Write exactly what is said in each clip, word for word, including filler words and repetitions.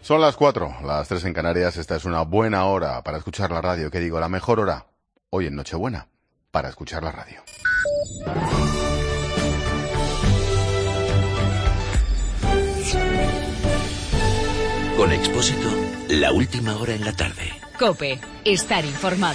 Son las cuatro, las tres en Canarias. Esta es una buena hora para escuchar la radio. ¿Qué digo? La mejor hora, hoy en Nochebuena, para escuchar la radio. Con Expósito, la última hora en la tarde. COPE, estar informado.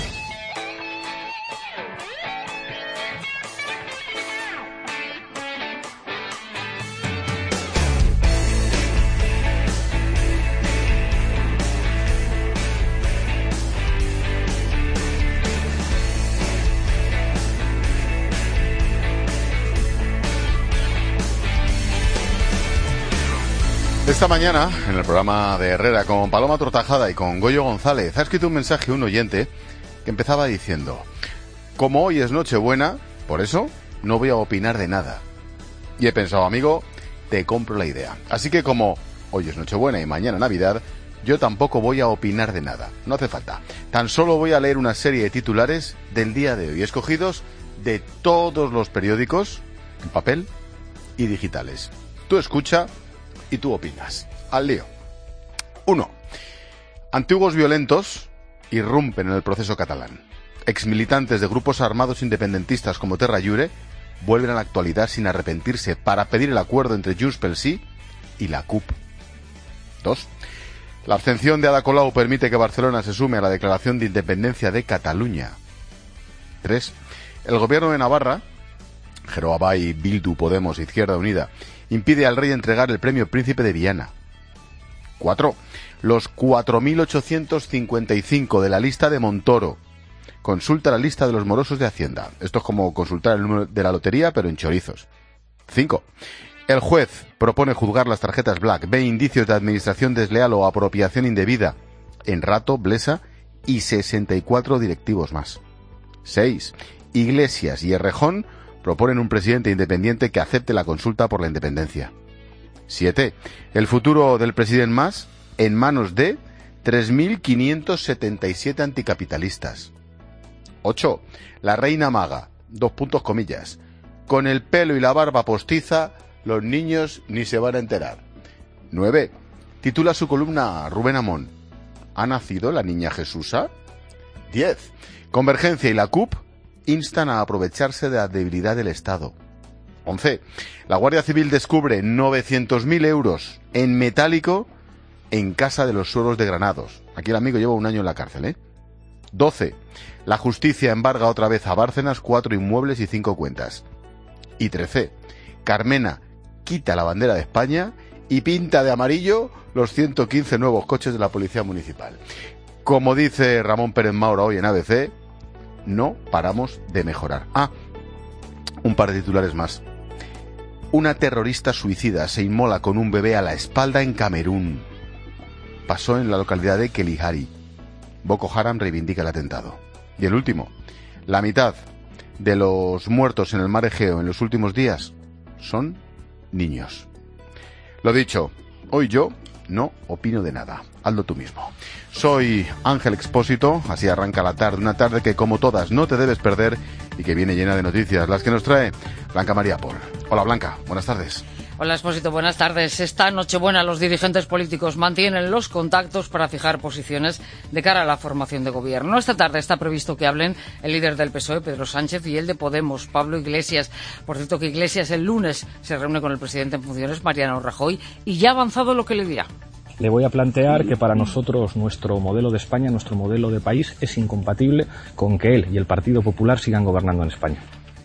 Esta mañana, en el programa de Herrera, con Paloma Tortajada y con Goyo González, ha escrito un mensaje un oyente que empezaba diciendo: como hoy es Nochebuena, por eso no voy a opinar de nada. Y he pensado, amigo, te compro la idea. Así que como hoy es Nochebuena y mañana Navidad, yo tampoco voy a opinar de nada. No hace falta. Tan solo voy a leer una serie de titulares del día de hoy, escogidos de todos los periódicos, en papel y digitales. Tú escucha y tú opinas. Al lío. uno. Antiguos violentos irrumpen en el proceso catalán. Exmilitantes de grupos armados independentistas como Terra Lliure vuelven a la actualidad sin arrepentirse para pedir el acuerdo entre Junts pel Sí y la C U P. dos. La abstención de Ada Colau permite que Barcelona se sume a la declaración de independencia de Cataluña. tres. El gobierno de Navarra, Geroabay, Bildu, Podemos, Izquierda Unida, impide al rey entregar el premio Príncipe de Viana. cuatro. Los cuatro mil ochocientos cincuenta y cinco de la lista de Montoro. Consulta la lista de los morosos de Hacienda. Esto es como consultar el número de la lotería, pero en chorizos. cinco. El juez propone juzgar las tarjetas Black. Ve indicios de administración desleal o apropiación indebida en Rato, Blesa y sesenta y cuatro directivos más. seis. Iglesias y Errejón proponen un presidente independiente que acepte la consulta por la independencia. siete. El futuro del presidente Mas en manos de tres mil quinientos setenta y siete anticapitalistas. ocho. La reina maga, dos puntos comillas. Con el pelo y la barba postiza, los niños ni se van a enterar. nueve. Titula su columna Rubén Amón: ¿ha nacido la niña Jesusa? diez. Convergencia y la C U P instan a aprovecharse de la debilidad del Estado. once. La Guardia Civil descubre novecientos mil euros en metálico en casa de los Sueros de Granados. Aquí el amigo lleva un año en la cárcel, ¿eh? doce. La justicia embarga otra vez a Bárcenas cuatro inmuebles y cinco cuentas. Y trece. Carmena quita la bandera de España y pinta de amarillo los ciento quince nuevos coches de la Policía Municipal. Como dice Ramón Pérez Maura hoy en A B C, no paramos de mejorar. Ah, un par de titulares más. Una terrorista suicida se inmola con un bebé a la espalda en Camerún. Pasó en la localidad de Kelihari. Boko Haram reivindica el atentado. Y el último. La mitad de los muertos en el mar Egeo en los últimos días son niños. Lo dicho, hoy yo no opino de nada. Hazlo tú mismo. Soy Ángel Expósito, así arranca la tarde, una tarde que como todas no te debes perder y que viene llena de noticias, las que nos trae Blanca María Pol. Hola Blanca, buenas tardes. Hola Expósito, buenas tardes. Esta Nochebuena los dirigentes políticos mantienen los contactos para fijar posiciones de cara a la formación de gobierno. Esta tarde está previsto que hablen el líder del P S O E, Pedro Sánchez, y el de Podemos, Pablo Iglesias. Por cierto que Iglesias el lunes se reúne con el presidente en funciones, Mariano Rajoy, y ya ha avanzado lo que le dirá. Le voy a plantear que para nosotros nuestro modelo de España, nuestro modelo de país, es incompatible con que él y el Partido Popular sigan gobernando en España.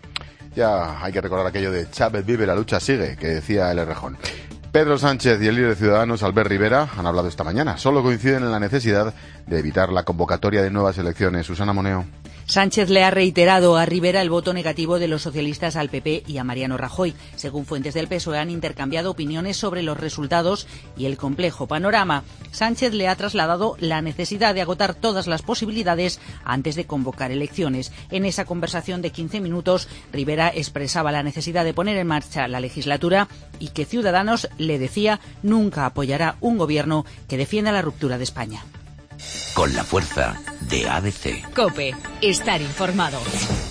Ya hay que recordar aquello de Chávez vive, la lucha sigue, que decía el Errejón. Pedro Sánchez y el líder de Ciudadanos, Albert Rivera, han hablado esta mañana. Solo coinciden en la necesidad de evitar la convocatoria de nuevas elecciones. Susana Moneo. Sánchez le ha reiterado a Rivera el voto negativo de los socialistas al P P y a Mariano Rajoy. Según fuentes del P S O E, han intercambiado opiniones sobre los resultados y el complejo panorama. Sánchez le ha trasladado la necesidad de agotar todas las posibilidades antes de convocar elecciones. En esa conversación de quince minutos, Rivera expresaba la necesidad de poner en marcha la legislatura y que Ciudadanos, le decía, nunca apoyará un gobierno que defienda la ruptura de España. Con la fuerza de A B C. COPE, estar informado.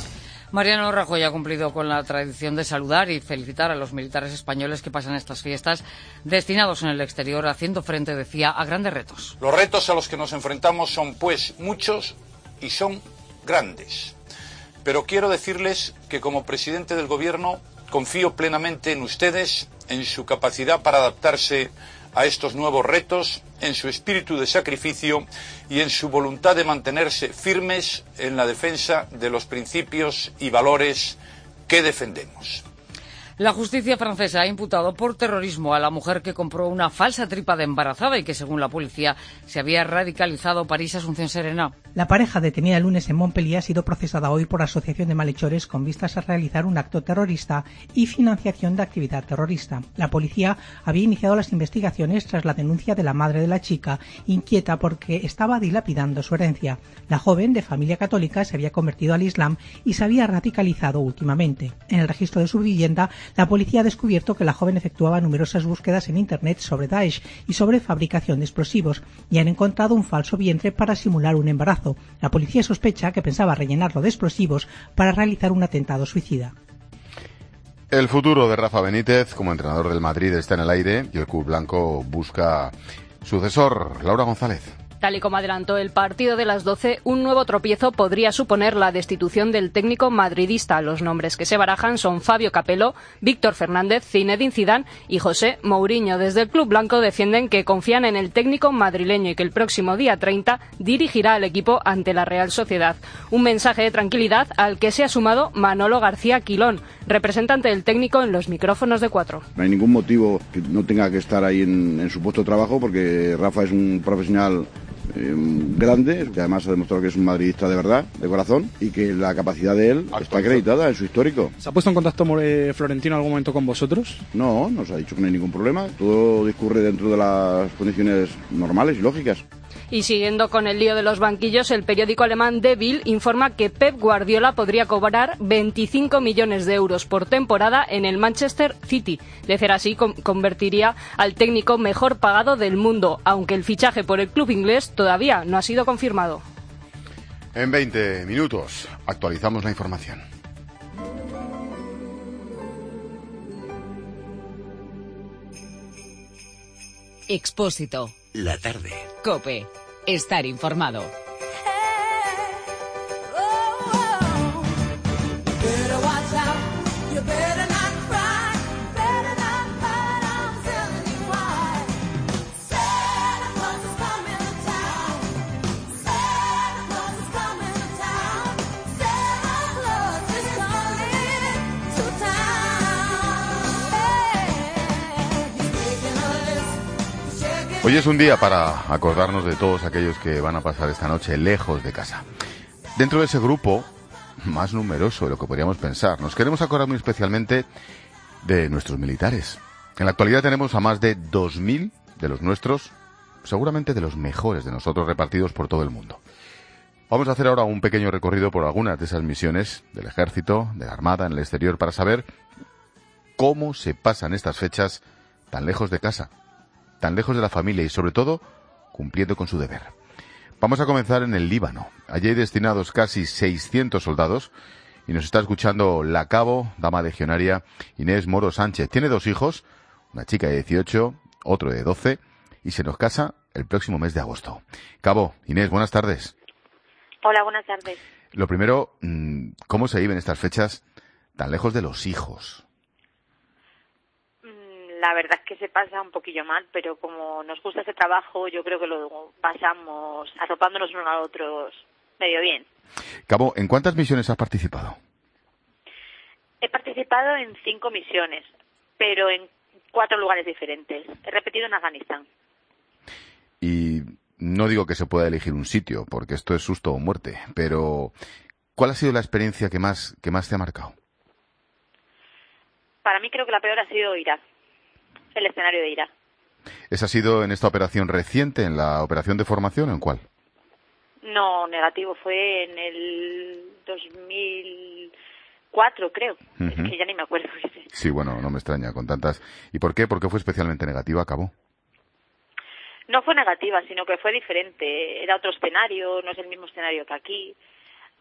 Mariano Rajoy ha cumplido con la tradición de saludar y felicitar a los militares españoles que pasan estas fiestas destinados en el exterior, haciendo frente, decía, a grandes retos. Los retos a los que nos enfrentamos son, pues, muchos y son grandes. Pero quiero decirles que como presidente del Gobierno confío plenamente en ustedes, en su capacidad para adaptarse a estos nuevos retos, en su espíritu de sacrificio y en su voluntad de mantenerse firmes en la defensa de los principios y valores que defendemos. La justicia francesa ha imputado por terrorismo a la mujer que compró una falsa tripa de embarazada y que, según la policía, se había radicalizado. París, Asunción Serena. La pareja detenida el lunes en Montpellier ha sido procesada hoy por asociación de malhechores con vistas a realizar un acto terrorista y financiación de actividad terrorista. La policía había iniciado las investigaciones tras la denuncia de la madre de la chica, inquieta porque estaba dilapidando su herencia. La joven, de familia católica, se había convertido al Islam y se había radicalizado últimamente. En el registro de su vivienda, la policía ha descubierto que la joven efectuaba numerosas búsquedas en Internet sobre Daesh y sobre fabricación de explosivos y han encontrado un falso vientre para simular un embarazo. La policía sospecha que pensaba rellenarlo de explosivos para realizar un atentado suicida. El futuro de Rafa Benítez como entrenador del Madrid está en el aire y el club blanco busca sucesor. Laura González. Tal y como adelantó el partido de las doce, un nuevo tropiezo podría suponer la destitución del técnico madridista. Los nombres que se barajan son Fabio Capello, Víctor Fernández, Zinedine Zidane y José Mourinho. Desde el club blanco defienden que confían en el técnico madrileño y que el próximo día treinta dirigirá al equipo ante la Real Sociedad. Un mensaje de tranquilidad al que se ha sumado Manolo García Quilón, representante del técnico en los micrófonos de Cuatro. No hay ningún motivo que no tenga que estar ahí en, en su puesto de trabajo porque Rafa es un profesional Eh, grande, que además ha demostrado que es un madridista de verdad, de corazón, y que la capacidad de él está acreditada en su histórico. ¿Se ha puesto en contacto eh, Florentino en algún momento con vosotros? No, nos ha dicho que no hay ningún problema, todo discurre dentro de las condiciones normales y lógicas. Y siguiendo con el lío de los banquillos, el periódico alemán Der Bild informa que Pep Guardiola podría cobrar veinticinco millones de euros por temporada en el Manchester City. De ser así, con- convertiría al técnico mejor pagado del mundo, aunque el fichaje por el club inglés todavía no ha sido confirmado. En veinte minutos actualizamos la información. Expósito. La tarde. COPE. Estar informado. Hoy es un día para acordarnos de todos aquellos que van a pasar esta noche lejos de casa. Dentro de ese grupo, más numeroso de lo que podríamos pensar, nos queremos acordar muy especialmente de nuestros militares. En la actualidad tenemos a más de dos mil de los nuestros, seguramente de los mejores de nosotros, repartidos por todo el mundo. Vamos a hacer ahora un pequeño recorrido por algunas de esas misiones del Ejército, de la Armada, en el exterior, para saber cómo se pasan estas fechas tan lejos de casa, tan lejos de la familia y, sobre todo, cumpliendo con su deber. Vamos a comenzar en el Líbano. Allí hay destinados casi seiscientos soldados y nos está escuchando la cabo, dama legionaria, Inés Moro Sánchez. Tiene dos hijos, una chica de dieciocho, otro de doce, y se nos casa el próximo mes de agosto. Cabo, Inés, buenas tardes. Hola, buenas tardes. Lo primero, ¿cómo se viven estas fechas tan lejos de los hijos? La verdad es que se pasa un poquillo mal, pero como nos gusta ese trabajo, yo creo que lo pasamos arropándonos unos a otros medio bien. Cabo, ¿en cuántas misiones has participado? He participado en cinco misiones, pero en cuatro lugares diferentes. He repetido en Afganistán. Y no digo que se pueda elegir un sitio, porque esto es susto o muerte, pero ¿cuál ha sido la experiencia que más, que más te ha marcado? Para mí creo que la peor ha sido Irak. El escenario de Irak. ¿Esa ha sido en esta operación reciente, en la operación de formación o en cuál? No, negativo, fue en el dos mil cuatro, creo. Uh-huh. Es que ya ni me acuerdo. Sí, bueno, no me extraña con tantas. ¿Y por qué? ¿Por qué fue especialmente negativa, Cabo? No fue negativa, sino que fue diferente. Era otro escenario, no es el mismo escenario que aquí.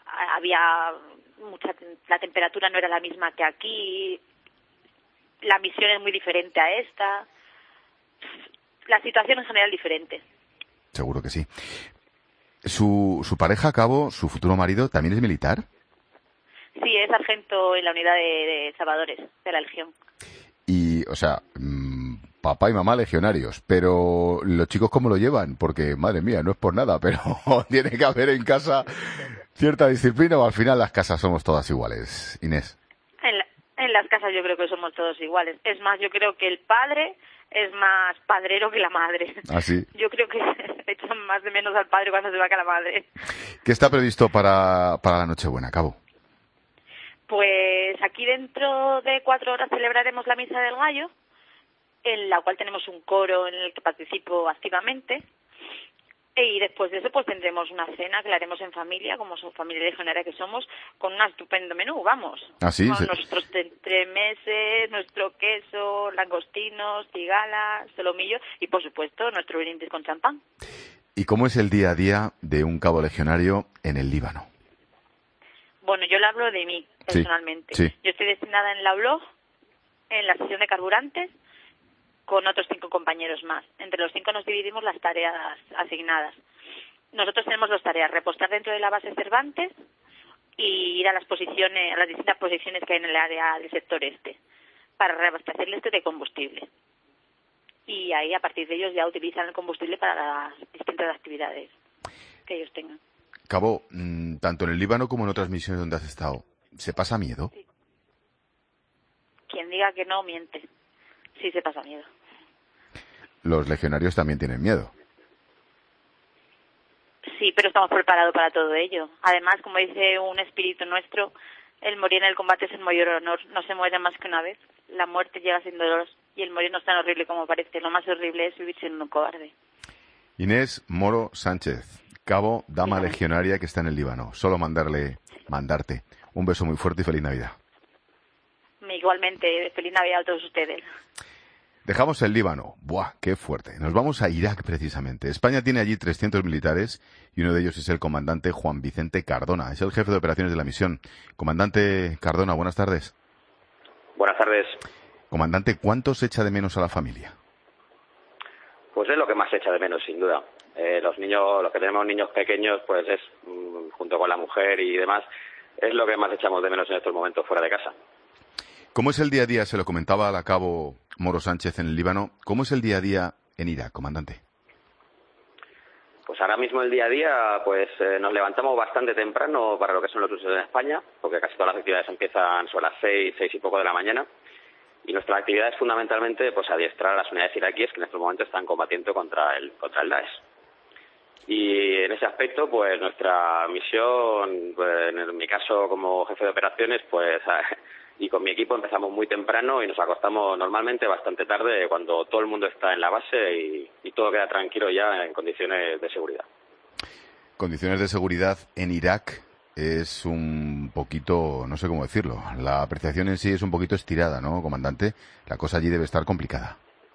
había mucha, la temperatura no era la misma que aquí, la misión es muy diferente a esta, la situación en general diferente. Seguro que sí. ¿Su, su pareja, a cabo, su futuro marido, también es militar? Sí, es sargento en la unidad de, de Salvadores, de la Legión. Y, o sea, mmm, papá y mamá legionarios, pero ¿los chicos cómo lo llevan? Porque, madre mía, no es por nada, pero tiene que haber en casa cierta disciplina o al final las casas somos todas iguales, Inés. En, la, en las casas yo creo que somos todos iguales. Es más, yo creo que el padre es más padrero que la madre. ¿Ah, sí? Yo creo que echan más de menos al padre cuando se va que a la madre. ¿Qué está previsto para, para la Nochebuena, Cabo? Pues aquí dentro de cuatro horas celebraremos la Misa del Gallo, en la cual tenemos un coro en el que participo activamente. Y después de eso pues tendremos una cena que la haremos en familia, como somos familia legionaria que somos, con un estupendo menú, vamos. ¿Ah, sí? Con Sí. nuestros entremeses, nuestro queso, langostinos, cigalas, solomillo y por supuesto nuestro brindis con champán. ¿Y cómo es el día a día de un cabo legionario en el Líbano? Bueno, yo le hablo de mí, personalmente. Sí, sí. Yo estoy destinada en la U L O, en la sección de carburantes, con otros cinco compañeros más. Entre los cinco nos dividimos las tareas asignadas. Nosotros tenemos dos tareas: repostar dentro de la base Cervantes y ir a las posiciones, a las distintas posiciones que hay en el área del sector este, para reabastecerle este de combustible. Y ahí, a partir de ellos, ya utilizan el combustible para las distintas actividades que ellos tengan. Cabo, mmm, tanto en el Líbano como en otras misiones donde has estado, ¿se pasa miedo? Sí. Quien diga que no, miente. Sí se pasa miedo. Los legionarios también tienen miedo. Sí, pero estamos preparados para todo ello. Además, como dice un espíritu nuestro, el morir en el combate es el mayor honor. No se muere más que una vez. La muerte llega sin dolor y el morir no es tan horrible como parece. Lo más horrible es vivir siendo un cobarde. Inés Moro Sánchez, cabo, dama Dígame. legionaria que está en el Líbano. Solo mandarle, mandarte un beso muy fuerte y feliz Navidad. Igualmente, feliz Navidad a todos ustedes. Dejamos el Líbano. ¡Buah, qué fuerte! Nos vamos a Irak, precisamente. España tiene allí trescientos militares y uno de ellos es el comandante Juan Vicente Cardona. Es el jefe de operaciones de la misión. Comandante Cardona, buenas tardes. Buenas tardes. Comandante, ¿cuánto se echa de menos a la familia? Pues es lo que más se echa de menos, sin duda. Eh, los niños, los que tenemos niños pequeños, pues es, mmm, junto con la mujer y demás, es lo que más echamos de menos en estos momentos fuera de casa. ¿Cómo es el día a día? Se lo comentaba al cabo Moro Sánchez en el Líbano. ¿Cómo es el día a día en Irak, comandante? Pues ahora mismo el día a día, pues eh, nos levantamos bastante temprano para lo que son los usos en España, porque casi todas las actividades empiezan sobre las seis, seis y poco de la mañana. Y nuestra actividad es fundamentalmente pues adiestrar a las unidades iraquíes que en estos momentos están combatiendo contra el contra el Daesh. Y en ese aspecto, pues nuestra misión, pues, en mi caso como jefe de operaciones, pues y con mi equipo empezamos muy temprano y nos acostamos normalmente bastante tarde cuando todo el mundo está en la base y, y todo queda tranquilo ya en condiciones de seguridad. Condiciones de seguridad en Irak es un poquito, no sé cómo decirlo, la apreciación en sí es un poquito estirada, ¿no, comandante? La cosa allí debe estar complicada.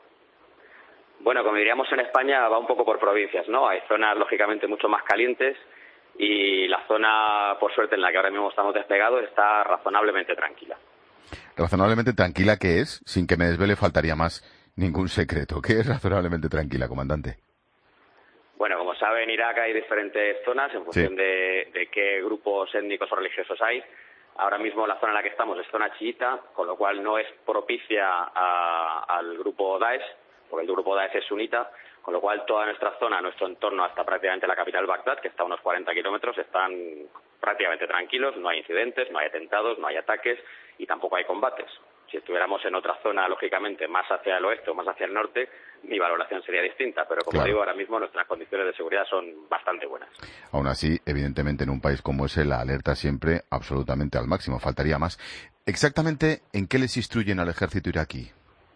Bueno, como diríamos en España, va un poco por provincias, ¿no? Hay zonas, lógicamente, mucho más calientes y la zona, por suerte, en la que ahora mismo estamos desplegados está razonablemente tranquila. ¿Razonablemente tranquila qué es? Sin que me desvele faltaría más ningún secreto. ¿Qué es razonablemente tranquila, comandante? Bueno, como sabe, en Irak hay diferentes zonas en función Sí. de, de qué grupos étnicos o religiosos hay. Ahora mismo la zona en la que estamos es zona chiita, con lo cual no es propicia a, al grupo Daesh, porque el grupo Daesh es sunita, con lo cual toda nuestra zona, nuestro entorno hasta prácticamente la capital Bagdad, que está a unos cuarenta kilómetros, están prácticamente tranquilos, no hay incidentes, no hay atentados, no hay ataques y tampoco hay combates. Si estuviéramos en otra zona, lógicamente, más hacia el oeste o más hacia el norte, mi valoración sería distinta, pero como Claro. digo, ahora mismo nuestras condiciones de seguridad son bastante buenas. Aún así, evidentemente, en un país como ese, la alerta siempre absolutamente al máximo. Faltaría más. Exactamente, ¿en qué les instruyen al ejército iraquí?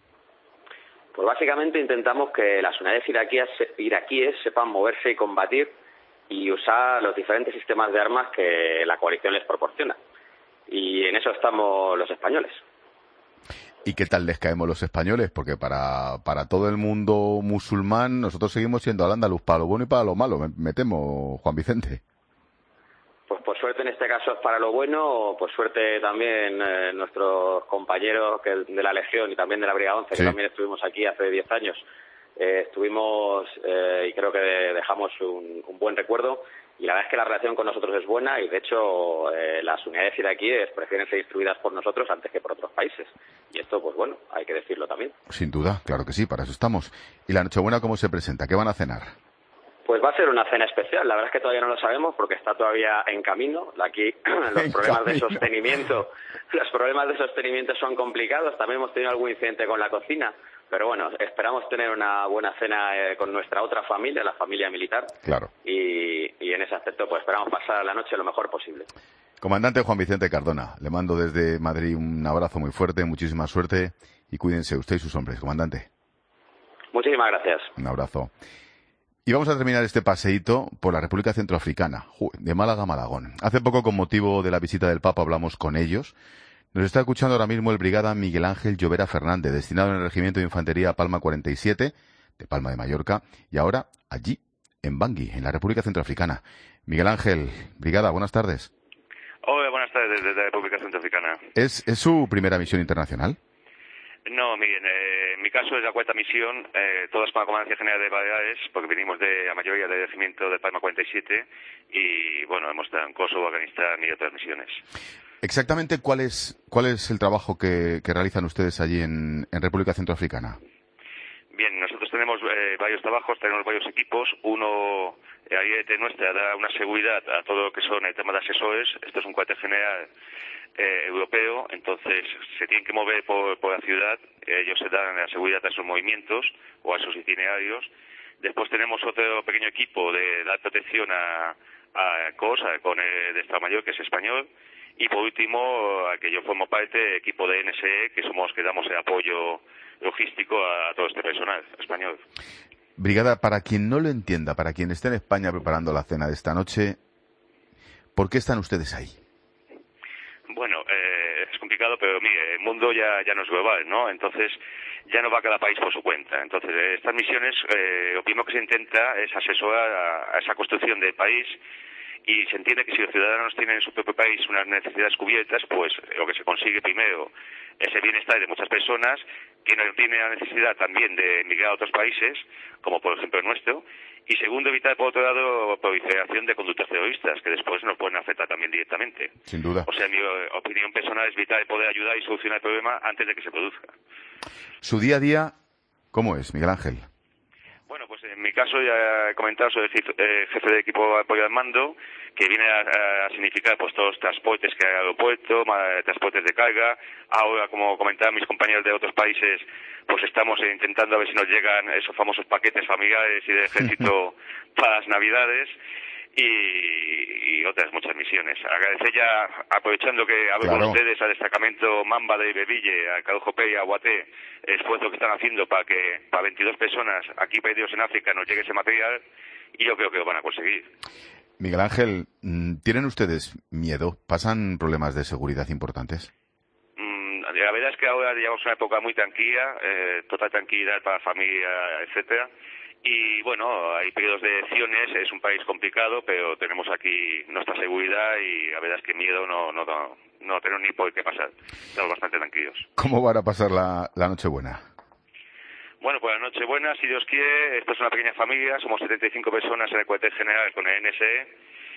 Pues básicamente intentamos que las unidades iraquíes, iraquíes sepan moverse y combatir y usar los diferentes sistemas de armas que la coalición les proporciona. Y en eso estamos los españoles. ¿Y qué tal les caemos los españoles? Porque para, para todo el mundo musulmán, nosotros seguimos siendo al andaluz para lo bueno y para lo malo, me, me temo, Juan Vicente. pues por suerte en este caso es para lo bueno, por suerte también eh, nuestros compañeros que, de la Legión y también de la Brigada once, sí, que también estuvimos aquí hace diez años, eh, estuvimos eh, y creo que dejamos un, un buen recuerdo. Y la verdad es que la relación con nosotros es buena y, de hecho, eh, las unidades iraquíes prefieren ser instruidas por nosotros antes que por otros países. Y esto, pues bueno, hay que decirlo también. Sin duda, claro que sí, para eso estamos. ¿Y la Nochebuena cómo se presenta? ¿Qué van a cenar? Pues va a ser una cena especial. La verdad es que todavía no lo sabemos porque está todavía en camino. Aquí los problemas de sostenimiento, los problemas de sostenimiento son complicados. También hemos tenido algún incidente con la cocina. Pero bueno, esperamos tener una buena cena eh, con nuestra otra familia, la familia militar. Claro. Y, y en ese aspecto pues esperamos pasar la noche lo mejor posible. Comandante Juan Vicente Cardona, le mando desde Madrid un abrazo muy fuerte, muchísima suerte y cuídense usted y sus hombres, comandante. Muchísimas gracias. Un abrazo. Y vamos a terminar este paseíto por la República Centroafricana, de Málaga a Malagón. Hace poco, con motivo de la visita del Papa, hablamos con ellos. Nos está escuchando ahora mismo el brigada Miguel Ángel Llovera Fernández, destinado en el Regimiento de Infantería Palma cuarenta y siete, de Palma de Mallorca, y ahora allí, en Bangui, en la República Centroafricana. Miguel Ángel, brigada, buenas tardes. Hola, buenas tardes, desde la República Centroafricana. ¿Es, ¿Es su primera misión internacional? No, miren, eh, en mi caso es la cuarta misión, eh, todas con la Comandancia General de Baleares, porque venimos de la mayoría del regimiento de Palma cuarenta y siete, y bueno, hemos estado en Kosovo, Afganistán y otras misiones. Exactamente, ¿cuál es cuál es el trabajo que, que realizan ustedes allí en, en República Centroafricana? Bien, nosotros tenemos eh, varios trabajos, tenemos varios equipos. Uno, eh, ahí de nuestra, da una seguridad a todo lo que son el tema de asesores. Esto es un cuartel general eh, europeo, entonces se tienen que mover por, por la ciudad. Ellos se dan la seguridad a sus movimientos o a sus itinerarios. Después tenemos otro pequeño equipo de dar protección a, a COSA, con el de Estado Mayor, que es español. Y por último, al que yo formo parte, equipo de N S E, que somos que damos el apoyo logístico a todo este personal español. Brigada, para quien no lo entienda, para quien esté en España preparando la cena de esta noche, ¿por qué están ustedes ahí? Bueno, eh, es complicado, pero mire, el mundo ya, ya no es global, ¿no? Entonces, ya no va cada país por su cuenta. Entonces, estas misiones, eh, lo primero que se intenta es asesorar a, a esa construcción del país. Y se entiende que si los ciudadanos tienen en su propio país unas necesidades cubiertas, pues lo que se consigue primero es el bienestar de muchas personas, que no tienen la necesidad también de emigrar a otros países, como por ejemplo el nuestro, y segundo, evitar por otro lado proliferación de conductas terroristas, que después nos pueden afectar también directamente. Sin duda. O sea, mi opinión personal es vital poder ayudar y solucionar el problema antes de que se produzca. ¿Su día a día cómo es, Miguel Ángel? Bueno, pues en mi caso ya he comentado, soy el jefe de equipo de apoyo al mando, que viene a, a significar pues todos los transportes que hay al aeropuerto, transportes de carga. Ahora, como comentaban mis compañeros de otros países, pues estamos intentando a ver si nos llegan esos famosos paquetes familiares y de ejército para las Navidades. Y, y otras muchas misiones. Agradecer ya, aprovechando que hablo claro. con ustedes al destacamento Mamba de Bebille, a Cadujope y a Guaté, el esfuerzo que están haciendo para que para veintidós personas aquí perdidos en África nos llegue ese material, y yo creo que lo van a conseguir. Miguel Ángel, ¿tienen ustedes miedo? ¿Pasan problemas de seguridad importantes? Mm, la verdad es que ahora llevamos una época muy tranquila, eh, total tranquilidad para la familia, etcétera. Y bueno, hay periodos de elecciones, es un país complicado, pero tenemos aquí nuestra seguridad y la verdad es que miedo no no no, no tenemos ni por qué pasar. Estamos bastante tranquilos. ¿Cómo van a pasar la, la Nochebuena? Bueno, pues la Nochebuena, si Dios quiere, esto es una pequeña familia, somos setenta y cinco personas en el cuartel general con el N S E,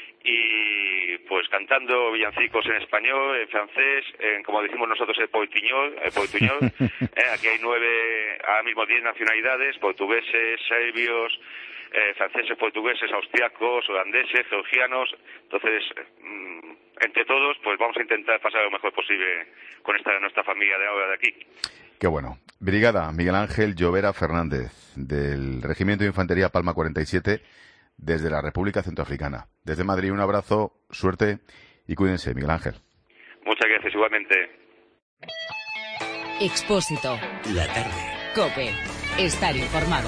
y pues cantando villancicos en español, en francés, en, como decimos nosotros, el poitiñol, el poituñol. eh, aquí hay nueve, ahora mismo diez nacionalidades, portugueses, serbios, eh, franceses, portugueses, austriacos, holandeses, georgianos. Entonces, mmm, entre todos, pues vamos a intentar pasar lo mejor posible con esta nuestra familia de ahora de aquí. Qué bueno. Brigada Miguel Ángel Llovera Fernández, del Regimiento de Infantería Palma cuarenta y siete, desde la República Centroafricana. Desde Madrid, un abrazo, suerte y cuídense, Miguel Ángel. Muchas gracias, igualmente. Expósito. La tarde. COPE. Estar informado.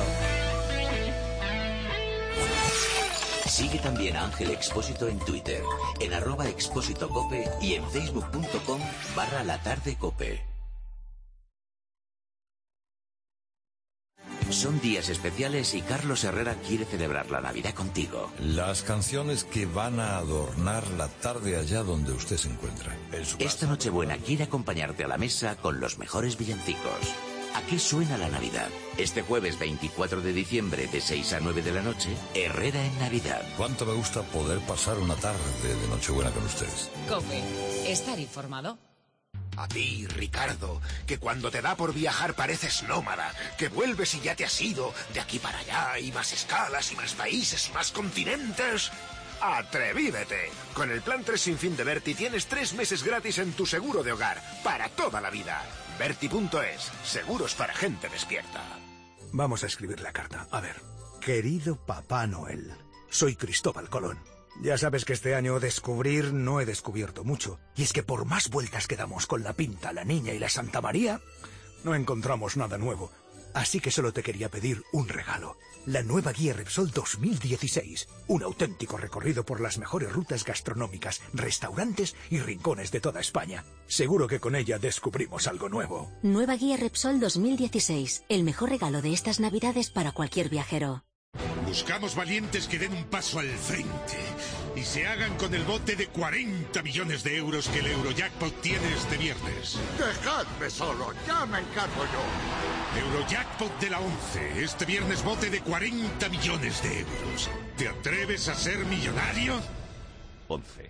Sigue también a Ángel Expósito en Twitter, en arroba Expósito Cope y en facebook punto com barra la tarde Cope. Son días especiales y Carlos Herrera quiere celebrar la Navidad contigo. Las canciones que van a adornar la tarde allá donde usted se encuentra. En su Esta Nochebuena quiere acompañarte a la mesa con los mejores villancicos. ¿A qué suena la Navidad? Este jueves veinticuatro de diciembre de seis a nueve de la noche, Herrera en Navidad. Cuánto me gusta poder pasar una tarde de Nochebuena con ustedes. COPE. Estar informado. A ti, Ricardo, que cuando te da por viajar pareces nómada, que vuelves y ya te has ido de aquí para allá, y más escalas, y más países, y más continentes. ¡Atrevídete! Con el plan tres sin fin de Berti tienes tres meses gratis en tu seguro de hogar, para toda la vida. Berti punto es, seguros para gente despierta. Vamos a escribir la carta. A ver. Querido Papá Noel, soy Cristóbal Colón. Ya sabes que este año descubrir no he descubierto mucho. Y es que por más vueltas que damos con la Pinta, la Niña y la Santa María, no encontramos nada nuevo. Así que solo te quería pedir un regalo. La nueva guía Repsol dos mil dieciséis. Un auténtico recorrido por las mejores rutas gastronómicas, restaurantes y rincones de toda España. Seguro que con ella descubrimos algo nuevo. Nueva guía Repsol dos mil dieciséis. El mejor regalo de estas Navidades para cualquier viajero. Buscamos valientes que den un paso al frente y se hagan con el bote de cuarenta millones de euros que el Eurojackpot tiene este viernes. Dejadme solo, ya me encargo yo. Eurojackpot de la once. Este viernes bote de cuarenta millones de euros. ¿Te atreves a ser millonario? once.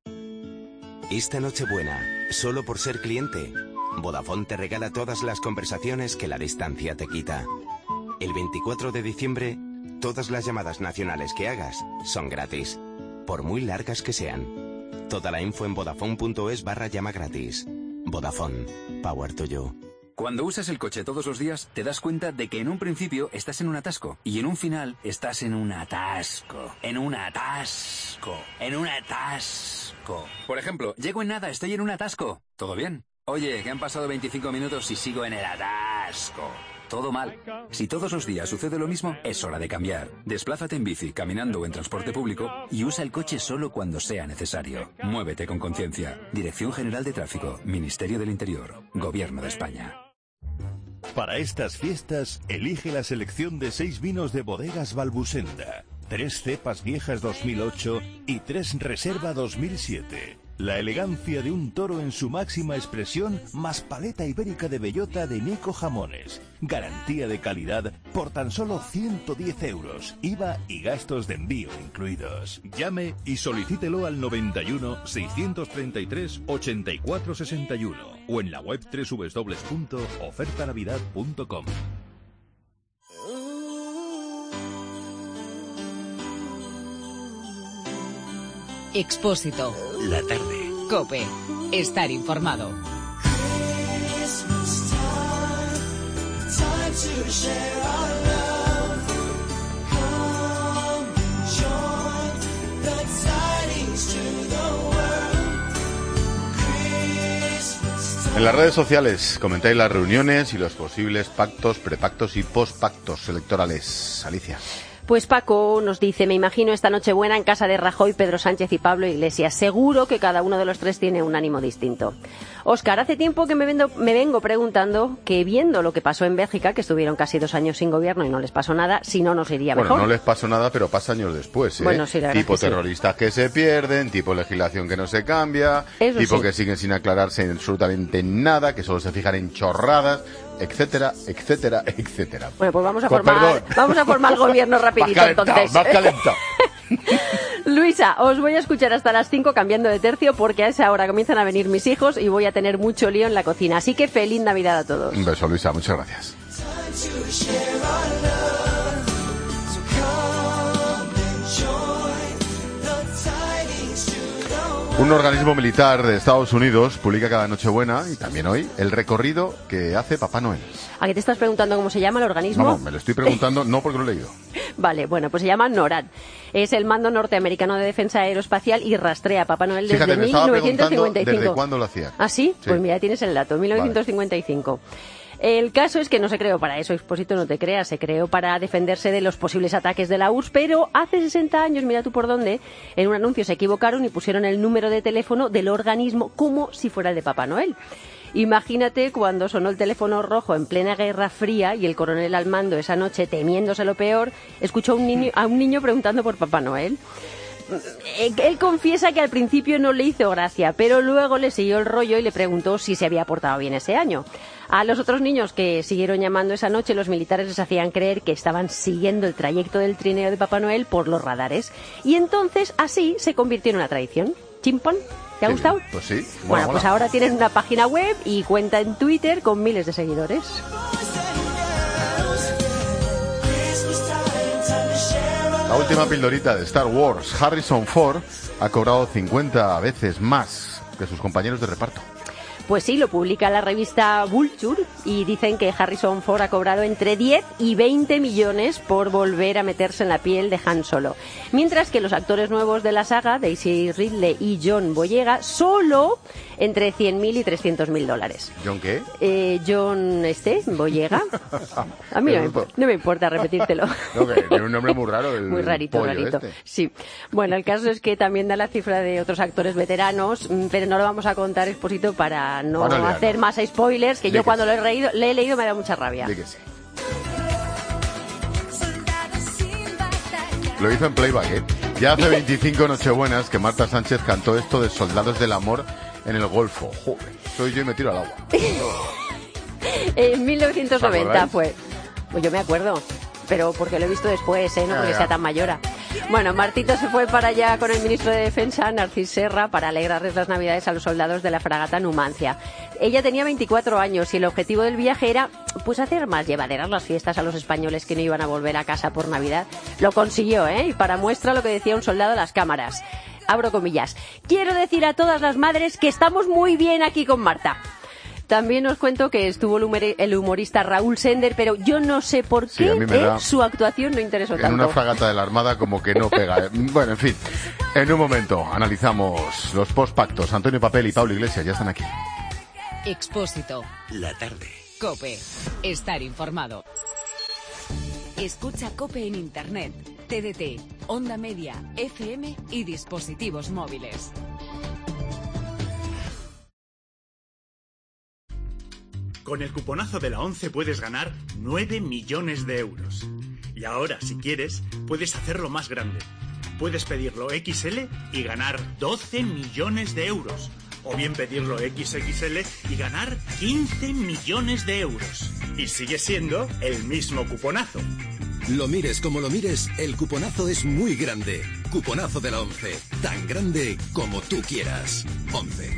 Esta Nochebuena, solo por ser cliente, Vodafone te regala todas las conversaciones que la distancia te quita. El veinticuatro de diciembre, todas las llamadas nacionales que hagas son gratis, por muy largas que sean. Toda la info en vodafone.es barra llama gratis. Vodafone, power to you. Cuando usas el coche todos los días, te das cuenta de que en un principio estás en un atasco y en un final estás en un atasco, en un atasco, en un atasco. Por ejemplo, llego en nada, estoy en un atasco. ¿Todo bien? Oye, que han pasado veinticinco minutos y sigo en el atasco. Todo mal. Si todos los días sucede lo mismo, es hora de cambiar. Desplázate en bici, caminando o en transporte público y usa el coche solo cuando sea necesario. Muévete con conciencia. Dirección General de Tráfico, Ministerio del Interior, Gobierno de España. Para estas fiestas, elige la selección de seis vinos de Bodegas Balbusenda, tres cepas viejas dos mil ocho y tres reserva dos mil siete. La elegancia de un toro en su máxima expresión, más paleta ibérica de bellota de Nico Jamones. Garantía de calidad por tan solo ciento diez euros, I V A y gastos de envío incluidos. Llame y solicítelo al noventa y uno, seiscientos treinta y tres, ochenta y cuatro sesenta y uno o en la web doble u doble u doble u punto oferta navidad punto com. Expósito. La tarde. COPE. Estar informado. En las redes sociales comentáis las reuniones y los posibles pactos, prepactos y pospactos electorales. Alicia. Pues Paco nos dice, me imagino esta Nochebuena en casa de Rajoy, Pedro Sánchez y Pablo Iglesias. Seguro que cada uno de los tres tiene un ánimo distinto. Óscar, hace tiempo que me, vendo, me vengo preguntando que viendo lo que pasó en Bélgica, que estuvieron casi dos años sin gobierno y no les pasó nada, si no nos iría bueno, mejor. Bueno, no les pasó nada, pero pasa años después, ¿eh? Bueno, sí, la verdad tipo que sí. terroristas que se pierden, tipo legislación que no se cambia, Eso tipo sí. que siguen sin aclararse en absolutamente nada, que solo se fijan en chorradas, etcétera, etcétera, etcétera. Bueno, pues vamos a Con formar, perdón. vamos a formar el gobierno rapidito, Más calentado, entonces. más calentado. Luisa, os voy a escuchar hasta las cinco cambiando de tercio porque a esa hora comienzan a venir mis hijos y voy a tener mucho lío en la cocina. Así que feliz Navidad a todos. Un beso, Luisa, muchas gracias. Un organismo militar de Estados Unidos publica cada Nochebuena, y también hoy, el recorrido que hace Papá Noel. ¿A qué te estás preguntando cómo se llama el organismo? No, no, me lo estoy preguntando, no porque lo he leído. Vale, bueno, pues se llama NORAD. Es el Mando Norteamericano de Defensa Aeroespacial y rastrea a Papá Noel desde Fíjate, me estaba mil novecientos cincuenta y preguntando cinco. desde cuándo lo hacía. ¿Ah, sí? Sí. Pues mira, tienes el dato, mil novecientos cincuenta y cinco. El caso es que no se creó para eso, Expósito, no te creas, se creó para defenderse de los posibles ataques de la U R S S, pero hace sesenta años, mira tú por dónde, en un anuncio se equivocaron y pusieron el número de teléfono del organismo como si fuera el de Papá Noel. Imagínate cuando sonó el teléfono rojo en plena Guerra Fría y el coronel al mando esa noche, temiéndose lo peor, escuchó a un niño, a un niño preguntando por Papá Noel. Él confiesa que al principio no le hizo gracia, pero luego le siguió el rollo y le preguntó si se había portado bien ese año. A los otros niños que siguieron llamando esa noche, los militares les hacían creer que estaban siguiendo el trayecto del trineo de Papá Noel por los radares. Y entonces así se convirtió en una tradición. ¿Chimpón? ¿Te ha gustado? Pues sí. Bueno, Bueno, pues mola. ahora tienen una página web y cuenta en Twitter con miles de seguidores. La última pildorita de Star Wars, Harrison Ford ha cobrado cincuenta veces más que sus compañeros de reparto. Pues sí, lo publica la revista Vulture y dicen que Harrison Ford ha cobrado entre diez y veinte millones por volver a meterse en la piel de Han Solo. Mientras que los actores nuevos de la saga, Daisy Ridley y John Boyega, solo entre cien mil y trescientos mil dólares. ¿John qué? Eh, John este, Boyega. A mí no me, impo- no me importa repetírtelo. No, que tiene un nombre muy raro. El Muy rarito, pollo rarito. este. Sí. Bueno, el caso es que también da la cifra de otros actores veteranos, mm, pero no lo vamos a contar, Exposito, para no Para no liarnos. hacer más spoilers, que Di yo que cuando sí. lo he, reído, le he leído me da mucha rabia. Di que sí. Lo hizo en playback, ¿eh? Ya hace veinticinco Nochebuenas que Marta Sánchez cantó esto de Soldados del Amor en el Golfo. Joder, soy yo y me tiro al agua. En mil novecientos ¿Os noventa acordáis? fue. Pues yo me acuerdo, pero porque lo he visto después, ¿eh? No Ya, porque ya. sea tan mayora. Bueno, Martito se fue para allá con el ministro de Defensa, Narcís Serra, para alegrarles las Navidades a los soldados de la fragata Numancia. Ella tenía veinticuatro años y el objetivo del viaje era pues hacer más llevaderas las fiestas a los españoles que no iban a volver a casa por Navidad. Lo consiguió, ¿eh? Y para muestra lo que decía un soldado a las cámaras. Abro comillas. Quiero decir a todas las madres que estamos muy bien aquí con Marta. También os cuento que estuvo el, humor- el humorista Raúl Sender, pero yo no sé por Sí, qué a mí me ¿eh? da- su actuación no interesó En tanto. una fragata de la Armada como que no pega. Bueno, en fin. En un momento analizamos los postpactos. Antonio Papel y Pablo Iglesias ya están aquí. Expósito. La tarde. Cope. Estar informado. Escucha Cope en Internet, T D T, Onda Media, F M y dispositivos móviles. Con el cuponazo de la ONCE puedes ganar nueve millones de euros. Y ahora, si quieres, puedes hacerlo más grande. Puedes pedirlo equis ele y ganar doce millones de euros. O bien pedirlo equis equis ele y ganar quince millones de euros. Y sigue siendo el mismo cuponazo. Lo mires como lo mires, el cuponazo es muy grande. Cuponazo de la ONCE. Tan grande como tú quieras. ONCE.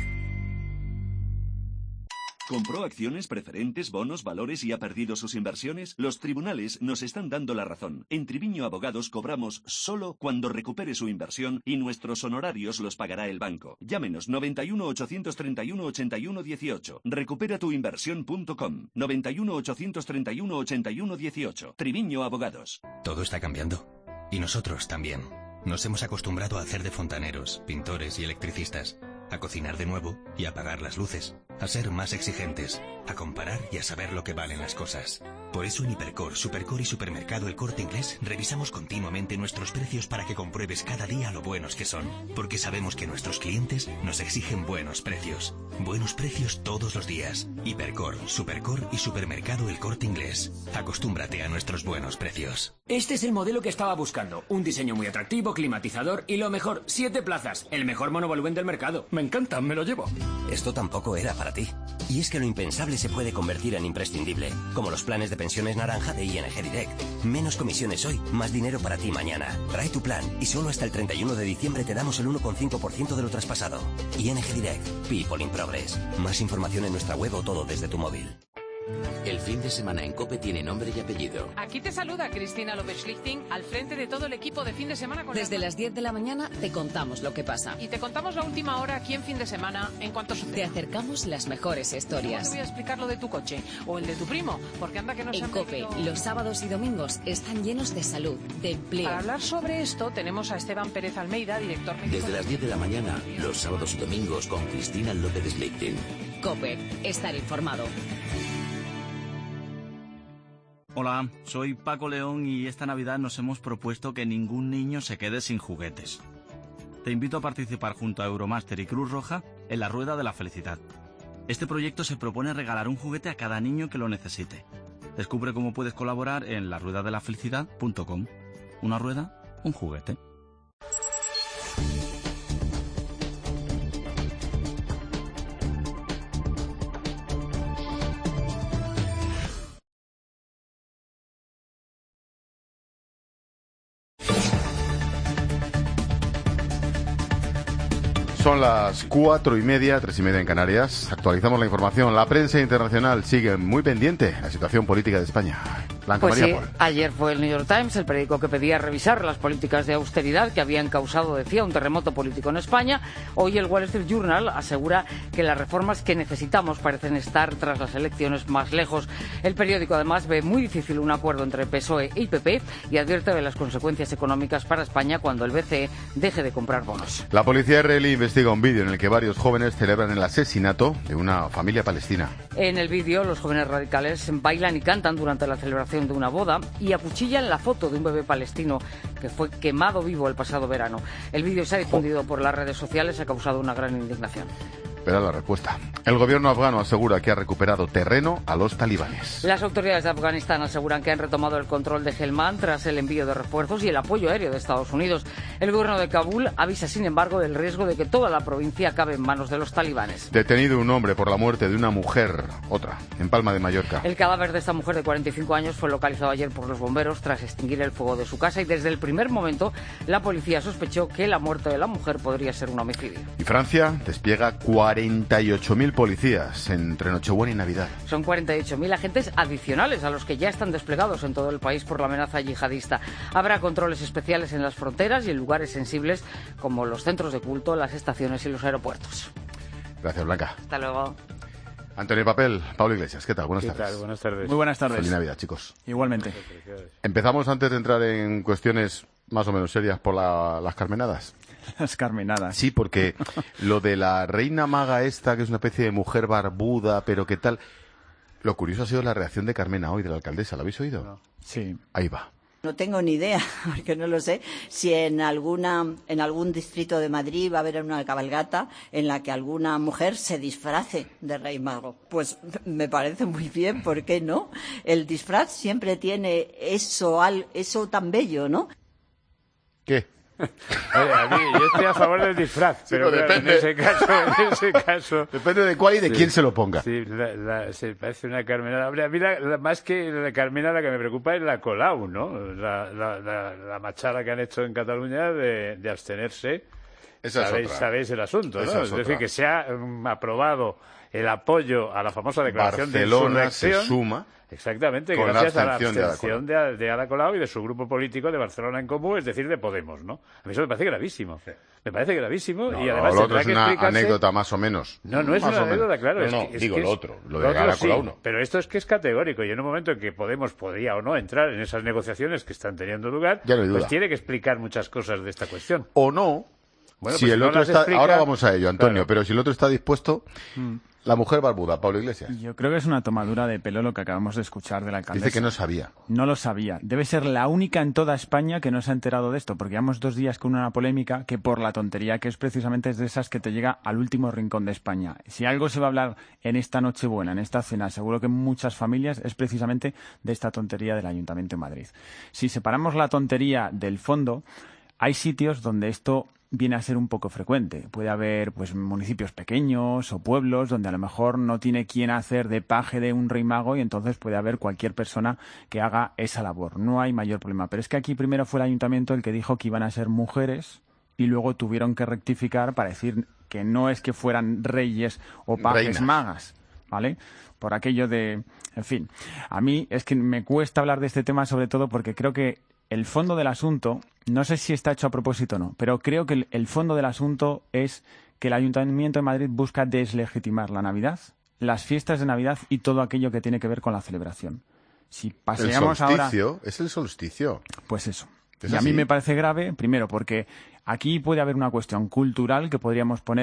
¿Compró acciones, preferentes, bonos, valores y ha perdido sus inversiones? Los tribunales nos están dando la razón. En Triviño Abogados cobramos solo cuando recupere su inversión y nuestros honorarios los pagará el banco. Llámenos noventa y uno, ochocientos treinta y uno, ochenta y uno dieciocho. recupera tu inversión punto com. noventa y uno, ochocientos treinta y uno, ochenta y uno dieciocho. Triviño Abogados. Todo está cambiando. Y nosotros también. Nos hemos acostumbrado a hacer de fontaneros, pintores y electricistas, a cocinar de nuevo y a apagar las luces, a ser más exigentes, a comparar y a saber lo que valen las cosas. Por eso en Hipercor, Supercor y Supermercado El Corte Inglés revisamos continuamente nuestros precios para que compruebes cada día lo buenos que son, porque sabemos que nuestros clientes nos exigen buenos precios. Buenos precios todos los días. Hipercor, Supercor y Supermercado El Corte Inglés. Acostúmbrate a nuestros buenos precios. Este es el modelo que estaba buscando. Un diseño muy atractivo, climatizador y lo mejor, siete plazas. El mejor monovolumen del mercado. Me encanta, me lo llevo. Esto tampoco era para ti. Y es que lo impensable se puede convertir en imprescindible, como los planes de pensiones naranja de I N G Direct. Menos comisiones hoy, más dinero para ti mañana. Trae tu plan y solo hasta el treinta y uno de diciembre te damos el uno coma cinco por ciento de lo traspasado. I N G Direct. People in Progress. Más información en nuestra web o todo desde tu móvil. El fin de semana en COPE tiene nombre y apellido. Aquí te saluda Cristina López-Schlichting al frente de todo el equipo de fin de semana con Desde la... las diez de la mañana te contamos lo que pasa. Y te contamos la última hora aquí en fin de semana en cuanto sucede. Te acercamos las mejores No historias. te voy a explicar lo de tu coche o el de tu primo, porque anda que no se En han COPE, metido- los sábados y domingos están llenos de salud, de empleo. Para hablar sobre esto tenemos a Esteban Pérez Almeida, director médico. Desde las diez de la mañana, los sábados y domingos con Cristina López Schlichting. COPE, estar informado. Hola, soy Paco León y esta Navidad nos hemos propuesto que ningún niño se quede sin juguetes. Te invito a participar junto a Euromaster y Cruz Roja en la Rueda de la Felicidad. Este proyecto se propone regalar un juguete a cada niño que lo necesite. Descubre cómo puedes colaborar en la rueda de la felicidad punto com. Una rueda, un juguete. Son las cuatro y media, tres y media en Canarias. Actualizamos la información. La prensa internacional sigue muy pendiente de la situación política de España. Blanca Pues María sí, Paul. ayer fue el New York Times, el periódico que pedía revisar las políticas de austeridad que habían causado, decía, un terremoto político en España. Hoy el Wall Street Journal asegura que las reformas que necesitamos parecen estar tras las elecciones más lejos. El periódico además ve muy difícil un acuerdo entre P S O E y P P y advierte de las consecuencias económicas para España cuando el B C E deje de comprar bonos. La policía israelí investiga un vídeo en el que varios jóvenes celebran el asesinato de una familia palestina. En el vídeo, los jóvenes radicales bailan y cantan durante la celebración de una boda y acuchillan la foto de un bebé palestino que fue quemado vivo el pasado verano. El vídeo se ha difundido por las redes sociales y ha causado una gran indignación. Verá la respuesta. El gobierno afgano asegura que ha recuperado terreno a los talibanes. Las autoridades de Afganistán aseguran que han retomado el control de Helmand tras el envío de refuerzos y el apoyo aéreo de Estados Unidos. El gobierno de Kabul avisa, sin embargo, del riesgo de que toda la provincia acabe en manos de los talibanes. Detenido un hombre por la muerte de una mujer, otra, en Palma de Mallorca. El cadáver de esta mujer de cuarenta y cinco años fue localizado ayer por los bomberos tras extinguir el fuego de su casa y desde el primer momento la policía sospechó que la muerte de la mujer podría ser un homicidio. Y Francia despliega cuarenta y ocho mil policías entre Nochebuena y Navidad. Son cuarenta y ocho mil agentes adicionales a los que ya están desplegados en todo el país por la amenaza yihadista. Habrá controles especiales en las fronteras y en lugares sensibles como los centros de culto, las estaciones y los aeropuertos. Gracias, Blanca. Hasta luego. Antonio Papel, Pablo Iglesias, ¿qué tal? Buenas ¿Qué tardes. tal? Buenas tardes. Muy buenas tardes. Feliz Navidad, chicos. Igualmente. Empezamos antes de entrar en cuestiones más o menos serias por la, las carmenadas. Las carmenadas. Sí, porque lo de la reina maga esta, que es una especie de mujer barbuda, pero qué tal... Lo curioso ha sido la reacción de Carmena hoy, de la alcaldesa. ¿La habéis oído? No. Sí. Ahí va. No tengo ni idea, porque no lo sé, si en alguna en algún distrito de Madrid va a haber una cabalgata en la que alguna mujer se disfrace de rey mago. Pues me parece muy bien, ¿por qué no? El disfraz siempre tiene eso, eso tan bello, ¿no? ¿Qué? Oye, a mí, yo estoy a favor del disfraz, Sí, pero pero claro, depende. en ese caso, en ese caso... Depende de cuál y de Sí. quién se lo ponga. Sí, la, la, se parece una carmenada. Hombre, a mí la, la, más que la carmena, la que me preocupa es la Colau, ¿no? La, la, la, la machada que han hecho en Cataluña de, de abstenerse. Esa es sabéis, otra. sabéis el asunto, ¿no? Esa es Es, otra. decir, que se ha um, aprobado el apoyo a la famosa declaración Barcelona de se insurrección. suma Exactamente, con la gracias a la abstención de Ada abstención de, Ada- de Ada Colau y de su grupo político de Barcelona en Comú, es decir, de Podemos, ¿no? A mí eso me parece gravísimo. Me parece gravísimo No, y no, además lo otro tendrá es que una explicarse... anécdota más o menos. No, no es Más una o menos. anécdota, claro. No, es no, que, es digo que lo es- otro, lo de Ada sí, Colau no. Pero esto es que es categórico y en un momento en que Podemos podría o no entrar en esas negociaciones que están teniendo lugar, Ya no hay duda. pues tiene que explicar muchas cosas de esta cuestión. O no, Bueno, si pues el no otro las está... explica- Ahora vamos a ello, Antonio, Claro. pero si el otro está dispuesto... Mm. La mujer barbuda, Pablo Iglesias. Yo creo que es una tomadura de pelo lo que acabamos de escuchar de la alcaldesa. Dice que no sabía. No lo sabía. Debe ser la única en toda España que no se ha enterado de esto, porque llevamos dos días con una polémica que por la tontería que es precisamente es de esas que te llega al último rincón de España. Si algo se va a hablar en esta Nochebuena, en esta cena, seguro que en muchas familias es precisamente de esta tontería del Ayuntamiento de Madrid. Si separamos la tontería del fondo, hay sitios donde esto viene a ser un poco frecuente. Puede haber pues municipios pequeños o pueblos donde a lo mejor no tiene quien hacer de paje de un rey mago y entonces puede haber cualquier persona que haga esa labor. No hay mayor problema. Pero es que aquí primero fue el ayuntamiento el que dijo que iban a ser mujeres y luego tuvieron que rectificar para decir que no es que fueran reyes o pajes Reinas. magas, ¿vale? Por aquello de... En fin, a mí es que me cuesta hablar de este tema sobre todo porque creo que el fondo del asunto, no sé si está hecho a propósito o no, pero creo que el, el fondo del asunto es que el Ayuntamiento de Madrid busca deslegitimar la Navidad, las fiestas de Navidad y todo aquello que tiene que ver con la celebración. Si El paseamos ahora... solsticio, es el solsticio. Pues eso. ¿Es Y a mí así? me parece grave, primero, porque aquí puede haber una cuestión cultural que podríamos poner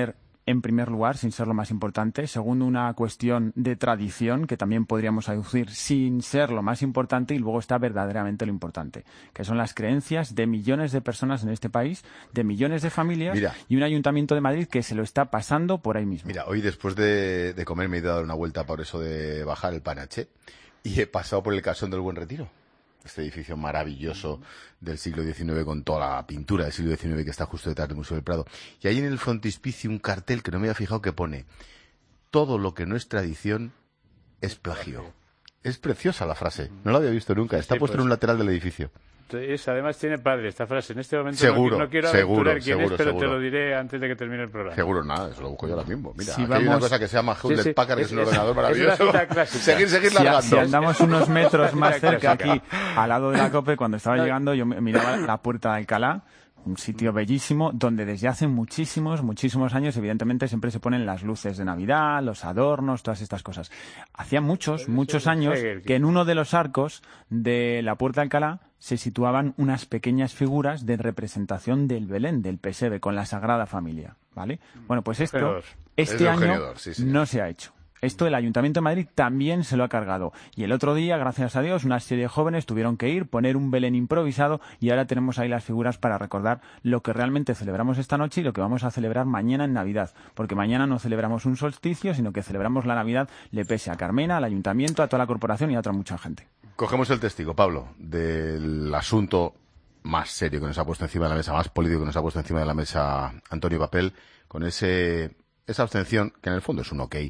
en primer lugar, sin ser lo más importante. Segundo, una cuestión de tradición, que también podríamos aducir sin ser lo más importante. Y luego está verdaderamente lo importante, que son las creencias de millones de personas en este país, de millones de familias, Mira, y un Ayuntamiento de Madrid que se lo está pasando por ahí mismo. Mira, hoy después de, de comer me he ido a dar una vuelta por eso de bajar el Panaché y he pasado por el Casón del Buen Retiro. Este edificio maravilloso del siglo diecinueve con toda la pintura del siglo diecinueve que está justo detrás del Museo del Prado. Y hay en el frontispicio un cartel que no me había fijado que pone: todo lo que no es tradición es plagio. Es preciosa la frase, no la había visto nunca. Está sí, puesto pues, en un lateral del edificio. Es, además tiene padre esta frase. En este momento seguro, no, no quiero seguro, aventurar quién seguro, es, pero seguro. te lo diré antes de que termine el programa. Seguro nada, eso lo busco yo ahora mismo. Mira, si aquí vamos... hay una cosa que se llama Hewlett sí, sí. Packard, que es, es un ordenador maravilloso. Seguir, seguir si, largando. Si andamos unos metros más cerca aquí, al lado de la COPE, cuando estaba llegando, yo miraba la Puerta de Alcalá, un sitio bellísimo, donde desde hace muchísimos, muchísimos años, evidentemente, siempre se ponen las luces de Navidad, los adornos, todas estas cosas. Hacía muchos, muchos años que en uno de los arcos de la Puerta de Alcalá se situaban unas pequeñas figuras de representación del Belén, del pesebre, con la Sagrada Familia, ¿vale? Bueno, pues esto, este año sí, sí. no se ha hecho. Esto el Ayuntamiento de Madrid también se lo ha cargado. Y el otro día, gracias a Dios, una serie de jóvenes tuvieron que ir, poner un Belén improvisado y ahora tenemos ahí las figuras para recordar lo que realmente celebramos esta noche y lo que vamos a celebrar mañana en Navidad. Porque mañana no celebramos un solsticio, sino que celebramos la Navidad, le pese a Carmena, al Ayuntamiento, a toda la corporación y a otra mucha gente. Cogemos el testigo, Pablo, del asunto más serio que nos ha puesto encima de la mesa, más político que nos ha puesto encima de la mesa Antonio Papel, con ese esa abstención, que en el fondo es un ok,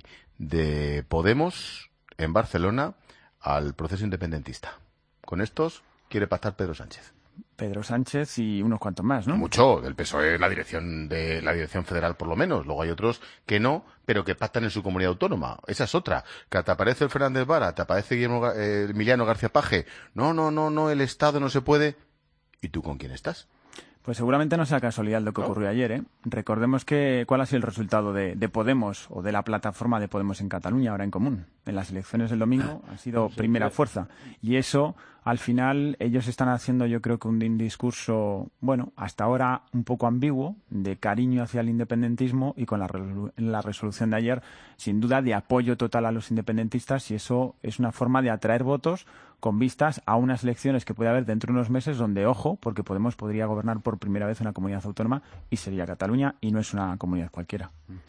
de Podemos en Barcelona al proceso independentista. Con estos quiere pactar Pedro Sánchez. Pedro Sánchez y unos cuantos más, ¿no? Mucho, del P S O E, la dirección de la dirección federal por lo menos. Luego hay otros que no, pero que pactan en su comunidad autónoma. Esa es otra. Que te aparece el Fernández Vara, te aparece Guillermo, eh, Emiliano García Paje. No, no, no, no, el Estado no se puede. ¿Y tú con quién estás? Pues seguramente no sea casualidad lo que ¿No? ocurrió ayer, ¿eh? Recordemos que cuál ha sido el resultado de, de Podemos o de la plataforma de Podemos en Cataluña, ahora en común. En las elecciones del domingo ha sido primera fuerza. Y eso, al final, ellos están haciendo, yo creo que un discurso, bueno, hasta ahora un poco ambiguo, de cariño hacia el independentismo y con la, la resolución de ayer, sin duda, de apoyo total a los independentistas, y eso es una forma de atraer votos con vistas a unas elecciones que puede haber dentro de unos meses donde, ojo, porque Podemos podría gobernar por primera vez una comunidad autónoma y sería Cataluña, y no es una comunidad cualquiera.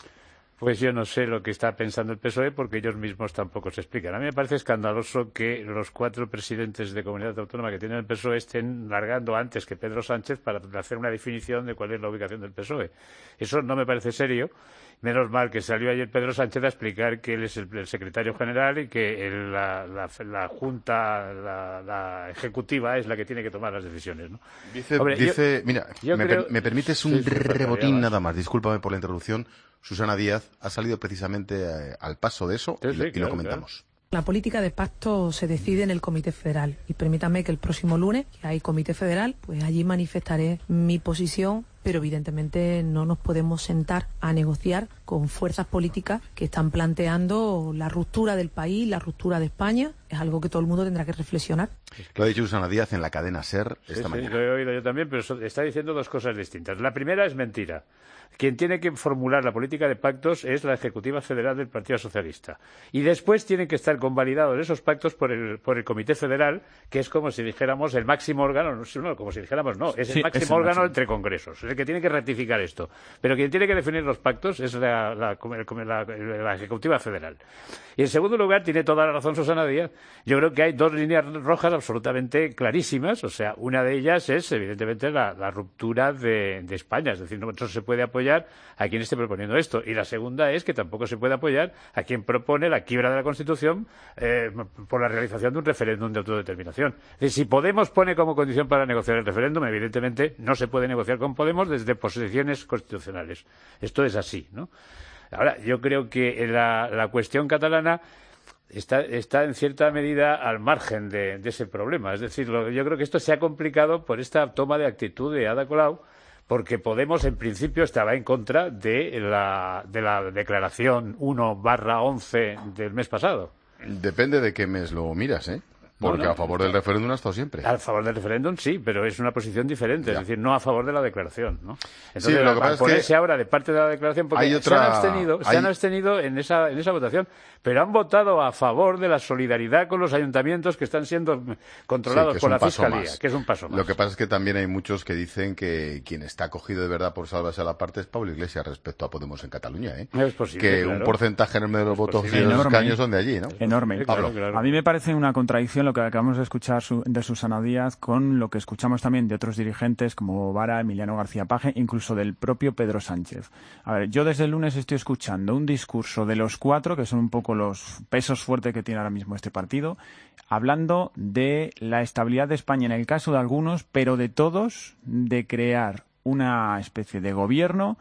Pues yo no sé lo que está pensando el P S O E porque ellos mismos tampoco se explican. A mí me parece escandaloso que los cuatro presidentes de comunidad autónoma que tiene el P S O E estén largando antes que Pedro Sánchez para hacer una definición de cuál es la ubicación del P S O E. Eso no me parece serio. Menos mal que salió ayer Pedro Sánchez a explicar que él es el, el secretario general y que el, la, la, la Junta, la, la ejecutiva es la que tiene que tomar las decisiones, ¿no? Dice, Hombre, dice yo, mira, yo me, creo... per, me permites un sí, sí, rebotín nada más, discúlpame por la interrupción. Susana Díaz ha salido precisamente eh, al paso de eso sí, y, sí, lo, y claro, lo comentamos. Claro. La política de pacto se decide en el Comité Federal y permítanme que el próximo lunes, que hay Comité Federal, pues allí manifestaré mi posición, pero evidentemente no nos podemos sentar a negociar con fuerzas políticas que están planteando la ruptura del país, la ruptura de España. Es algo que todo el mundo tendrá que reflexionar. Lo ha dicho Susana Díaz en la cadena SER esta sí, mañana. Sí, lo he oído yo también, pero está diciendo dos cosas distintas. La primera es mentira. Quien tiene que formular la política de pactos es la Ejecutiva Federal del Partido Socialista. Y después tienen que estar convalidados esos pactos por el, por el Comité Federal, que es como si dijéramos el máximo órgano, no, no como si dijéramos no, es el sí, máximo es el órgano máximo. entre congresos, es el que tiene que ratificar esto. Pero quien tiene que definir los pactos es la, la, la, la, la Ejecutiva Federal. Y en segundo lugar, tiene toda la razón Susana Díaz. Yo creo que hay dos líneas rojas absolutamente clarísimas. O sea, una de ellas es, evidentemente, la, la ruptura de, de España. Es decir, no se puede apoyar a quien esté proponiendo esto. Y la segunda es que tampoco se puede apoyar a quien propone la quiebra de la Constitución eh, por la realización de un referéndum de autodeterminación. Es decir, si Podemos pone como condición para negociar el referéndum, evidentemente no se puede negociar con Podemos desde posiciones constitucionales. Esto es así, ¿no? Ahora, yo creo que la, la cuestión catalana está, está en cierta medida al margen de, de ese problema. Es decir, lo, yo creo que esto se ha complicado por esta toma de actitud de Ada Colau, porque Podemos, en principio, estaba en contra de la, de la declaración uno barra once del mes pasado. Depende de qué mes lo miras, ¿eh? Porque no, no. a favor del referéndum ha estado siempre. A favor del referéndum sí, pero es una posición diferente, ya. Es decir, no a favor de la declaración, ¿no? Entonces, sí, lo que pasa es ponerse que ahora de parte de la declaración, porque hay otra... se han abstenido, hay... se han abstenido en esa, en esa votación, pero han votado a favor de la solidaridad con los ayuntamientos que están siendo controlados sí, por la Fiscalía, más. que es un paso más. Lo que pasa es que también hay muchos que dicen que quien está cogido de verdad por salvarse a la parte es Pablo Iglesias respecto a Podemos en Cataluña, ¿eh? Es posible, que claro. un porcentaje enorme de los es votos posible. y de los Enorme. escaños son de allí, ¿no? Enorme. Pablo. Claro, claro. A mí me parece una contradicción lo que acabamos de escuchar su, de Susana Díaz con lo que escuchamos también de otros dirigentes como Vara, Emiliano García Paje, incluso del propio Pedro Sánchez. A ver, yo desde el lunes estoy escuchando un discurso de los cuatro, que son un poco los pesos fuertes que tiene ahora mismo este partido, hablando de la estabilidad de España en el caso de algunos, pero de todos, de crear una especie de gobierno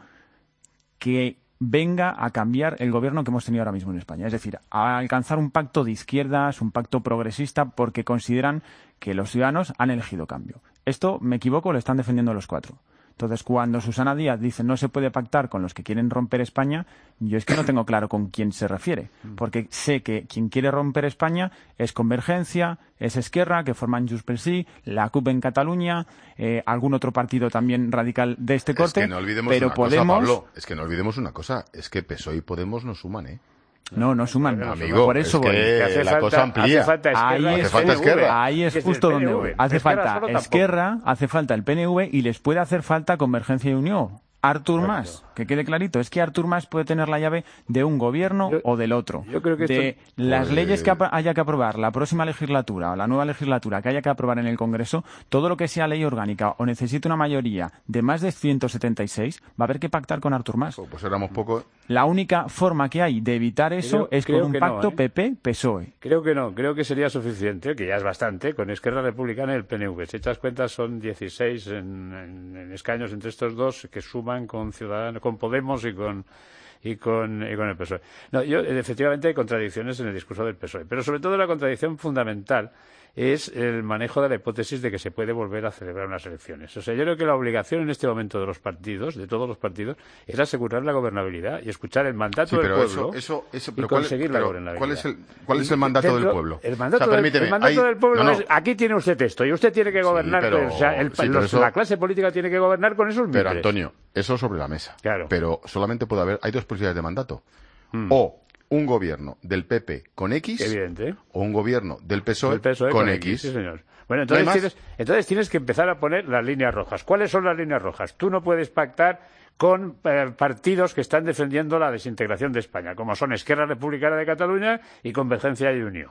que venga a cambiar el gobierno que hemos tenido ahora mismo en España. Es decir, a alcanzar un pacto de izquierdas, un pacto progresista, porque consideran que los ciudadanos han elegido cambio. Esto, me equivoco, lo están defendiendo los cuatro. Entonces, cuando Susana Díaz dice no se puede pactar con los que quieren romper España, yo es que no tengo claro con quién se refiere. Porque sé que quien quiere romper España es Convergencia, es Esquerra, que forman Junts pel Sí, la C U P en Cataluña, eh, algún otro partido también radical de este corte. Es que no olvidemos pero una Podemos... cosa, Pablo. Es que no olvidemos una cosa. Es que P S O E y Podemos no suman, ¿eh? No, no suman. Amigo, por eso es que voy. Que hace la falta, cosa amplía. Hace falta Esquerra. Ahí es, hace falta Esquerra. Ahí es justo donde voy. Hace falta Esquerra, hace falta el P N V y les puede hacer falta Convergencia y Unión. Artur Mas, que quede clarito, es que Artur Mas puede tener la llave de un gobierno yo, o del otro. Yo creo que de esto... las pues... leyes que haya que aprobar la próxima legislatura o la nueva legislatura que haya que aprobar en el Congreso, todo lo que sea ley orgánica o necesite una mayoría de más de ciento setenta y seis, va a haber que pactar con Artur Mas. Pues éramos poco. La única forma que hay de evitar eso creo, es con un pacto no, ¿eh? P P P S O E. Creo que no, creo que sería suficiente, que ya es bastante, con Esquerra Republicana y el P N V. Si echas cuentas son dieciséis en, en, en escaños entre estos dos que suman con Ciudadanos, con Podemos y con y con, y con el P S O E. No, yo, efectivamente hay contradicciones en el discurso del P S O E, pero sobre todo la contradicción fundamental es el manejo de la hipótesis de que se puede volver a celebrar unas elecciones. O sea, yo creo que la obligación en este momento de los partidos, de todos los partidos, es asegurar la gobernabilidad y escuchar el mandato sí, del pero pueblo eso, eso, eso, y pero conseguir ¿cuál, la pero gobernabilidad. ¿Cuál es el, cuál es el mandato dentro, del pueblo? El mandato, o sea, del, el mandato hay... del pueblo no, no. es, aquí tiene usted esto y usted tiene que gobernar, sí, pero, o sea, el, sí, los, eso, la clase política tiene que gobernar con esos miembros. Pero, Antonio, eso sobre la mesa. Claro. Pero solamente puede haber, hay dos posibilidades de mandato. Hmm. O un gobierno del P P con X, evidente, o un gobierno del P S O E, el P S O E con, con X. X. Sí, señor. Bueno, entonces, ¿No tienes, entonces tienes que empezar a poner las líneas rojas. ¿Cuáles son las líneas rojas? Tú no puedes pactar con eh, partidos que están defendiendo la desintegración de España, como son Esquerra Republicana de Cataluña y Convergencia y Unión.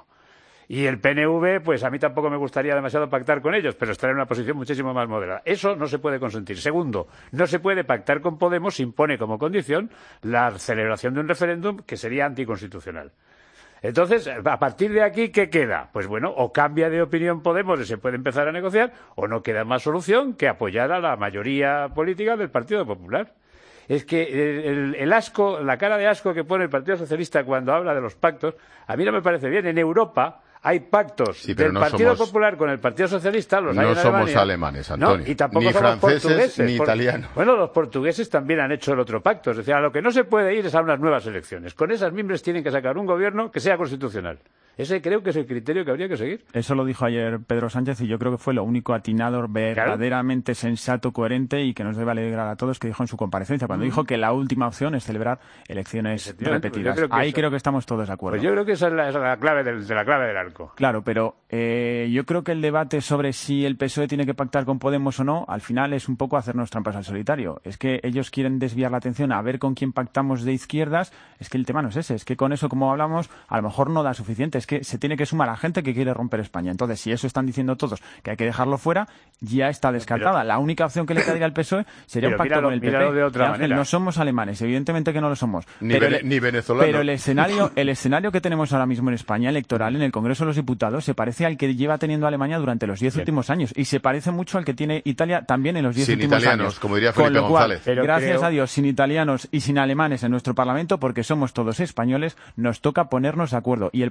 Y el P N V, pues a mí tampoco me gustaría demasiado pactar con ellos, pero estar en una posición muchísimo más moderada. Eso no se puede consentir. Segundo, no se puede pactar con Podemos si impone como condición la celebración de un referéndum que sería anticonstitucional. Entonces, a partir de aquí, ¿qué queda? Pues bueno, o cambia de opinión Podemos y se puede empezar a negociar, o no queda más solución que apoyar a la mayoría política del Partido Popular. Es que el, el, el asco, la cara de asco que pone el Partido Socialista cuando habla de los pactos, a mí no me parece bien. En Europa hay pactos sí, del no Partido somos, Popular con el Partido Socialista, los no hay en somos Alemania, alemanes, Antonio, ¿no? Y tampoco ni somos franceses portugueses, ni por... italianos. Bueno, los portugueses también han hecho el otro pacto, es decir, a lo que no se puede ir es a unas nuevas elecciones. Con esas miembros tienen que sacar un gobierno que sea constitucional. Ese creo que es el criterio que habría que seguir. Eso lo dijo ayer Pedro Sánchez y yo creo que fue lo único atinado, verdaderamente claro. sensato, coherente y que nos debe alegrar a todos que dijo en su comparecencia, cuando mm. dijo que la última opción es celebrar elecciones repetidas. Pues creo Ahí eso, creo que estamos todos de acuerdo. Pues yo creo que esa es la, esa es la clave del, de la clave del arco. Claro, pero eh, yo creo que el debate sobre si el P S O E tiene que pactar con Podemos o no, al final es un poco hacernos trampas al solitario. Es que ellos quieren desviar la atención a ver con quién pactamos de izquierdas. Es que el tema no es ese, es que con eso, como hablamos, a lo mejor no da suficiente. Es que se tiene que sumar a la gente que quiere romper España. Entonces, si eso están diciendo todos que hay que dejarlo fuera, ya está descartada. Pero, la única opción que le quedaría al P S O E sería un pacto míralo, con el P P. De otra Ángel, manera. no somos alemanes, evidentemente que no lo somos. Ni, pero vene, el, ni venezolanos. Pero el escenario, el escenario que tenemos ahora mismo en España, electoral, en el Congreso de los Diputados, se parece al que lleva teniendo Alemania durante los diez últimos años. Y se parece mucho al que tiene Italia también en los diez últimos italianos, años. Como diría Felipe con lo cual, González. Pero gracias creo... a Dios, sin italianos y sin alemanes en nuestro Parlamento, porque somos todos españoles, nos toca ponernos de acuerdo. Y el ponernos de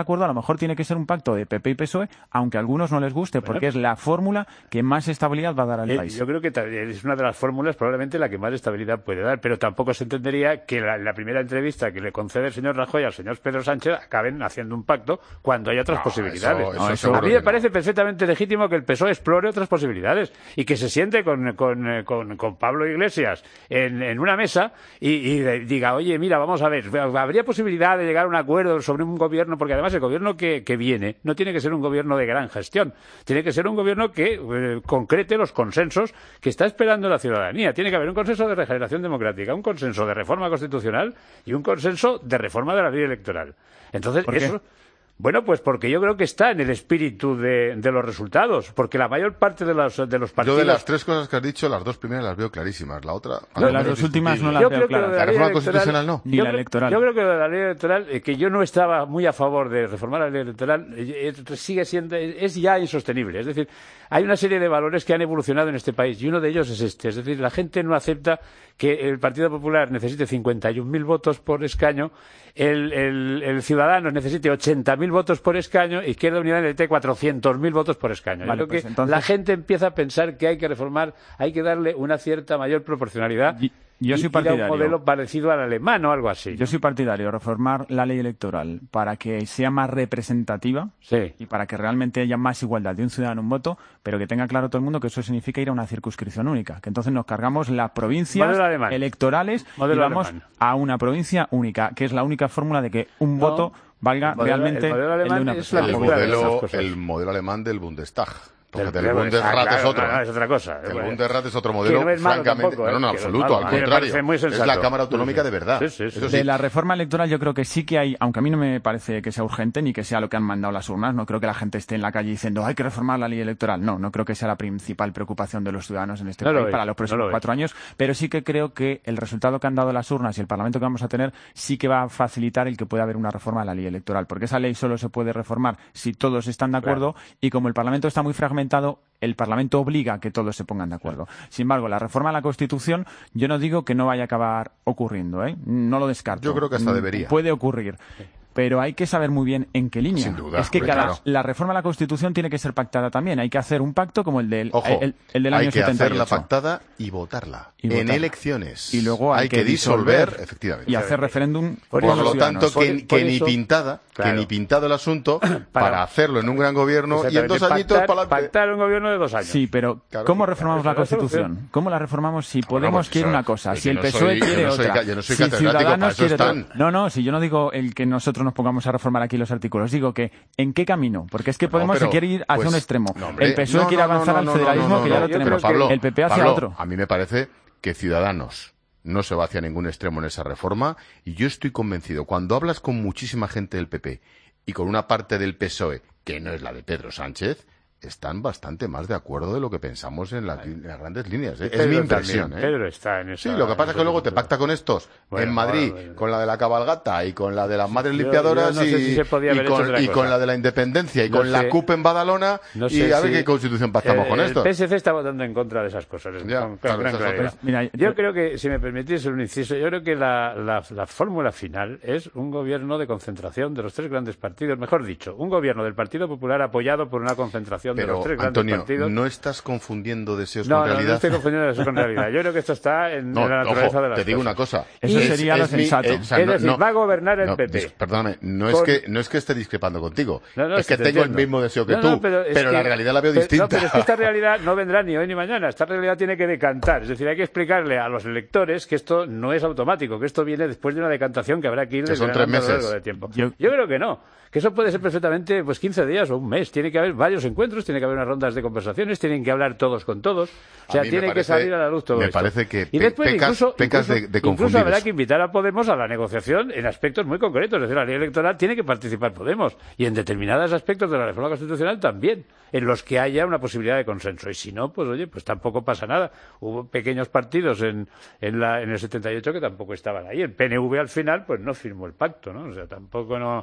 acuerdo, a lo mejor tiene que ser un pacto de P P y P S O E, aunque a algunos no les guste, Bueno, porque es la fórmula que más estabilidad va a dar al eh, país. Yo creo que es una de las fórmulas probablemente la que más estabilidad puede dar, pero tampoco se entendería que la, la primera entrevista que le concede el señor Rajoy al señor Pedro Sánchez acaben haciendo un pacto cuando hay otras No, posibilidades. eso- eso No, seguro a mí que me no. parece perfectamente legítimo que el P S O E explore otras posibilidades y que se siente con, con, eh, con, con Pablo Iglesias en, en una mesa y, y de- diga, oye, mira, vamos a ver, ¿habría posibilidad de llegar a un acuerdo sobre un gobierno? Porque además el gobierno que, que viene no tiene que ser un gobierno de gran gestión, tiene que ser un gobierno que eh, concrete los consensos que está esperando la ciudadanía. Tiene que haber un consenso de regeneración democrática, un consenso de reforma constitucional y un consenso de reforma de la ley electoral. Entonces, ¿Por qué? eso... Bueno, pues porque yo creo que está en el espíritu de, de los resultados, porque la mayor parte de los, de los Yo partidos... de las tres cosas que has dicho, las dos primeras las veo clarísimas. La otra... No, las dos últimas no las Yo veo creo que lo claras. de La ley reforma electoral- constitucional no. Ni yo la creo- electoral. Yo creo que lo de la ley electoral, eh, que yo no estaba muy a favor de reformar la ley electoral, eh, eh, sigue siendo, es ya insostenible. Es decir, hay una serie de valores que han evolucionado en este país y uno de ellos es este. Es decir, la gente no acepta que el Partido Popular necesite cincuenta y un mil votos por escaño, el, el, el Ciudadanos necesite ochenta mil votos por escaño, Izquierda Unida necesite cuatrocientos mil votos por escaño. Yo Vale, creo pues que entonces- la gente empieza a pensar que hay que reformar, hay que darle una cierta mayor proporcionalidad. Y- yo y soy ir a un partidario. modelo parecido al alemán o algo así. Yo soy partidario de reformar la ley electoral para que sea más representativa Sí. y para que realmente haya más igualdad de un ciudadano un voto, pero que tenga claro todo el mundo que eso significa ir a una circunscripción única, que entonces nos cargamos las provincias Modelo alemán. electorales Modelo y vamos alemán. a una provincia única, que es la única fórmula de que un No. voto valga El modelo- realmente el modelo el de alemán una es persona. la El cultura de esas modelo, cosas. el modelo alemán del Bundestag. Porque Del- el del Bundesrat Bundestag, es claro, otro. no, no, es otra cosa. El Bueno, Bundesrat es otro que modelo, no es malo francamente. tampoco, no, no, ¿eh? en Que no es absoluto, malo. al A mí me contrario. parece muy Es sensato. la Cámara Autonómica de verdad. Sí, sí, sí. Eso sí. De la reforma electoral yo creo que sí que hay, aunque a mí no me parece que sea urgente ni que sea lo que han mandado las urnas, no creo que la gente esté en la calle diciendo hay que reformar la ley electoral. No, no creo que sea la principal preocupación de los ciudadanos en este No lo país es, para los no próximos lo es. cuatro años, pero sí que creo que el resultado que han dado las urnas y el Parlamento que vamos a tener sí que va a facilitar el que pueda haber una reforma de la ley electoral, porque esa ley solo se puede reformar si todos están de acuerdo y como el Parlamento está muy fragmentado, el Parlamento obliga a que todos se pongan de acuerdo. Sin embargo, la reforma a la Constitución, yo no digo que no vaya a acabar ocurriendo, ¿eh? No lo descarto. Yo creo que hasta Mm, debería. Puede ocurrir. Pero hay que saber muy bien en qué línea. Sin duda, es que hombre, cada, claro. la reforma a la Constitución tiene que ser pactada también. Hay que hacer un pacto como el del, Ojo, el, el del hay año que setenta y ocho. hacerla pactada y votarla. Y en votarla. elecciones. Y luego hay, hay que disolver, efectivamente. y hacer referéndum. Por, con los lo tanto, ciudadanos. que, Por- por que ni eso- pintada, claro. que ni pintado el asunto para, hacerlo en un gran gobierno y en Exactamente, dos añitos pactar- para adelante. Pactar un gobierno de dos años. Sí, pero Claro ¿cómo que- reformamos claro, la esa es la Constitución? solución. ¿Cómo la reformamos si Bueno, Podemos pues quiere eso- una cosa, yo si el no P S O E soy- yo quiere no soy otra, ca- yo no soy si catedrático, para Ciudadanos eso quiere otra? están. No, no, si yo no digo el que nosotros nos pongamos a reformar aquí los artículos, digo que ¿en qué camino? Porque es que Podemos pero, se quiere ir hacia pues, un extremo. no, hombre, el P S O E no, quiere no, no, avanzar no, al no, federalismo, no, no, que ya no, lo yo tenemos. creo que- Pablo, el P P hacia Pablo, otro. A mí me parece que Ciudadanos no se va hacia ningún extremo en esa reforma y yo estoy convencido, cuando hablas con muchísima gente del P P y con una parte del P S O E, que no es la de Pedro Sánchez, están bastante más de acuerdo de lo que pensamos en, la- en las grandes líneas. ¿eh? Es Pedro mi impresión. también, ¿eh? Pedro está en esa- Sí, lo que pasa es que luego te pacta con estos Bueno, en Madrid, bueno, bueno. con la de la cabalgata y con la de las madres Yo- limpiadoras yo no sé y, si se podía y haber hecho con, otra y cosa. con la de la independencia y No con la sé. C U P en Badalona No y sé a ver si- qué constitución pactamos Eh, con esto. El P S C está votando en contra de esas cosas. Ya, con- con claro, gran esas son claridad. cosas. Mira, yo yo- creo que, si me permitís un inciso, yo creo que la, la, la fórmula final es un gobierno de concentración de los tres grandes partidos. Mejor dicho, un gobierno del Partido Popular apoyado por una concentración de Pero, los tres grandes Antonio, partidos. ¿no estás confundiendo deseos No, con no, no realidad? estoy confundiendo eso con realidad. Yo creo que esto está en, No, en la naturaleza ojo, de las te digo cosas. una cosa. Eso sería lo mi- sensato. o sea, Es no- decir, no- va a gobernar el no, P P. dis- perdóname, no es, Con- que, no es que esté discrepando contigo. No, no, es que te tengo el entiendo. mismo deseo que No, tú. no, pero es la que- realidad la veo pero- distinta. No, pero es que esta realidad no vendrá ni hoy ni mañana. Esta realidad tiene que decantar. Es decir, hay que explicarle a los electores que esto no es automático, que esto viene después de una decantación que habrá que ir Que son desgranando tres a lo largo meses. del tiempo. Yo- Yo creo que no. Que eso puede ser perfectamente pues quince días o un mes. Tiene que haber varios encuentros, tiene que haber unas rondas de conversaciones, tienen que hablar todos con todos. O sea, A mí me tiene que parece- salir a la luz todo me esto. parece que y pe- después pecas- incluso, pecas de- incluso- de incluso confundir habrá eso. que invitar a Podemos a la negociación en aspectos muy concretos. Es decir, la ley electoral tiene que participar Podemos y en determinados aspectos de la reforma constitucional también, en los que haya una posibilidad de consenso. Y si no, pues oye, pues tampoco pasa nada. Hubo pequeños partidos en, en, la, en el setenta y ocho que tampoco estaban ahí. El P N V al final pues no firmó el pacto, ¿no? O sea, tampoco no...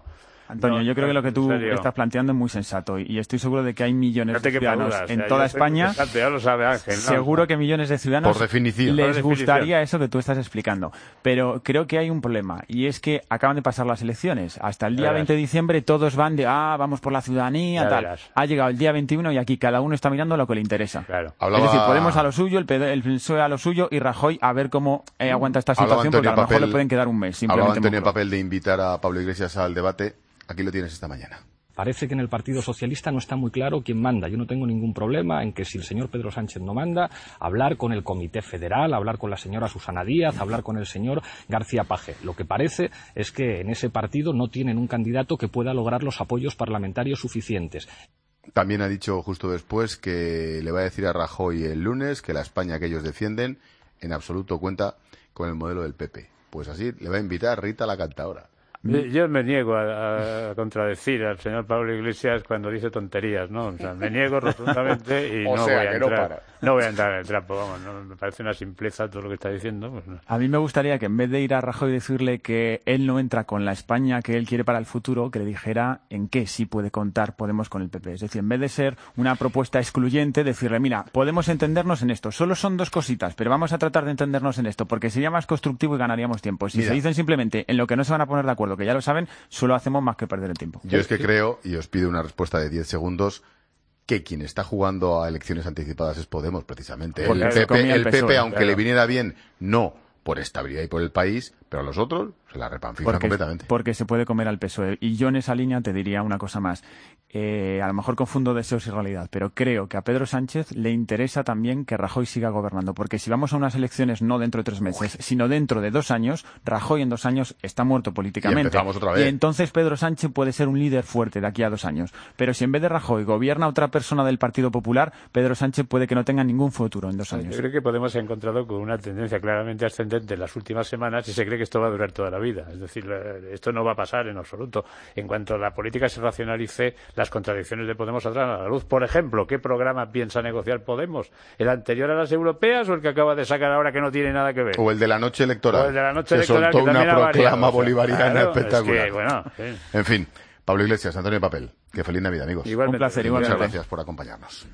Antonio, No, yo creo no, que lo que en tú serio. estás planteando es muy sensato y, y estoy seguro de que hay millones Fíjate de que ciudadanos maduras, en o sea, toda yo soy España. protestante, ya lo sabe Ángel, ¿no? Seguro que millones de ciudadanos Por definición. les Por definición. gustaría eso que tú estás explicando. Pero creo que hay un problema y es que acaban de pasar las elecciones. Hasta el día Verás. veinte de diciembre todos van de, ah, vamos por la ciudadanía, Ya tal. verás. Ha llegado el día veintiuno y aquí cada uno está mirando lo que le interesa. Claro. Hablaba- Es decir, Podemos a lo suyo, el P D el P S O E a lo suyo y Rajoy a ver cómo eh, aguanta esta Hablaba situación, porque a lo Antonio mejor Papel- le pueden quedar un mes. Hablaba Simplemente Antonio en Moncloa. papel de invitar a Pablo Iglesias al debate. Aquí lo tienes esta mañana. Parece que en el Partido Socialista no está muy claro quién manda. Yo no tengo ningún problema en que si el señor Pedro Sánchez no manda, hablar con el Comité Federal, hablar con la señora Susana Díaz, hablar con el señor García Paje. Lo que parece es que en ese partido no tienen un candidato que pueda lograr los apoyos parlamentarios suficientes. También ha dicho justo después que le va a decir a Rajoy el lunes que la España que ellos defienden en absoluto cuenta con el modelo del P P. Pues así le va a invitar Rita la cantadora. Yo me niego a, a contradecir al señor Pablo Iglesias cuando dice tonterías, ¿no? O sea, me niego rotundamente y O no, sea, voy a que no entrar, para. no voy a entrar en el trapo, vamos, no, me parece una simpleza todo lo que está diciendo. Pues no. A mí me gustaría que en vez de ir a Rajoy y decirle que él no entra con la España que él quiere para el futuro, que le dijera en qué sí puede contar Podemos con el P P. Es decir, en vez de ser una propuesta excluyente, decirle, mira, podemos entendernos en esto. Solo son dos cositas, pero vamos a tratar de entendernos en esto, porque sería más constructivo y ganaríamos tiempo. Si Mira. se dicen simplemente en lo que no se van a poner de acuerdo, que ya lo saben, solo hacemos más que perder el tiempo. Yo es que creo, y os pido una respuesta de diez segundos, que quien está jugando a elecciones anticipadas es Podemos, precisamente. Porque El se P P, comía el el P S O E, P P, aunque claro. le viniera bien, no por estabilidad y por el país, pero a los otros se la repanfiflan Porque, completamente. porque se puede comer al P S O E. Y yo en esa línea te diría una cosa más. Eh, a lo mejor confundo deseos y realidad, pero creo que a Pedro Sánchez le interesa también que Rajoy siga gobernando, porque si vamos a unas elecciones no dentro de tres meses, sino dentro de dos años, Rajoy en dos años está muerto políticamente. Y empezamos otra vez. Y entonces Pedro Sánchez puede ser un líder fuerte de aquí a dos años. Pero si en vez de Rajoy gobierna otra persona del Partido Popular, Pedro Sánchez puede que no tenga ningún futuro en dos años. Yo creo que Podemos se ha encontrado con una tendencia claramente ascendente en las últimas semanas y se cree que esto va a durar toda la vida. Es decir, esto no va a pasar en absoluto. En cuanto la política se racionalice, las contradicciones de Podemos saldrán a la luz. Por ejemplo, ¿qué programa piensa negociar Podemos? ¿El anterior a las europeas o el que acaba de sacar ahora que no tiene nada que ver? O el de la noche electoral. O el de la noche que electoral, soltó que una también ha proclama variado, o sea, bolivariana claro, espectacular. es que, bueno, sí. En fin, Pablo Iglesias, Antonio Papel, que feliz Navidad, amigos. Igualmente. Un placer, Y muchas igualmente. gracias por acompañarnos.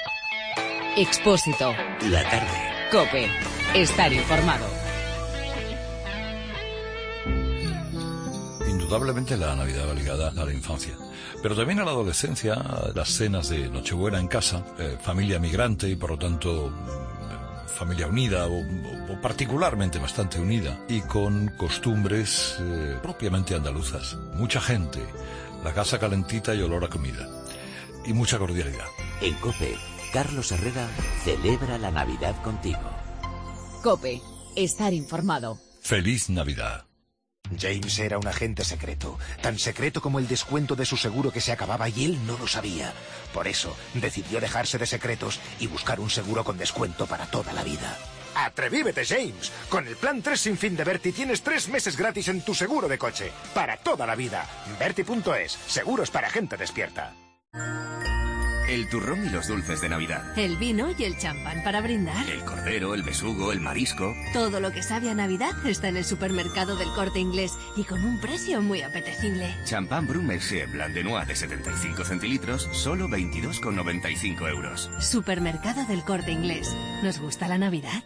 Expósito. La tarde. Cope. Estar informado. Indudablemente la Navidad va ligada a la infancia, pero también a la adolescencia, a las cenas de Nochebuena en casa, eh, familia migrante y por lo tanto mm, familia unida o, o- o particularmente bastante unida y con costumbres eh, propiamente andaluzas. Mucha gente, la casa calentita y olor a comida y mucha cordialidad. En COPE, Carlos Herrera celebra la Navidad contigo. Cope. Estar informado. ¡Feliz Navidad! James era un agente secreto, tan secreto como el descuento de su seguro que se acababa y él no lo sabía. Por eso decidió dejarse de secretos y buscar un seguro con descuento para toda la vida. ¡Atrevívete, James! Con el plan tres sin fin de Berti tienes tres meses gratis en tu seguro de coche. Para toda la vida. Berti punto es. Seguros para gente despierta. El turrón y los dulces de Navidad. El vino y el champán para brindar. El cordero, el besugo, el marisco. Todo lo que sabe a Navidad está en el supermercado del Corte Inglés y con un precio muy apetecible. Champán Brun Mercier Blanc de Noix de setenta y cinco centilitros, solo veintidós con noventa y cinco euros. Supermercado del Corte Inglés. ¿Nos gusta la Navidad?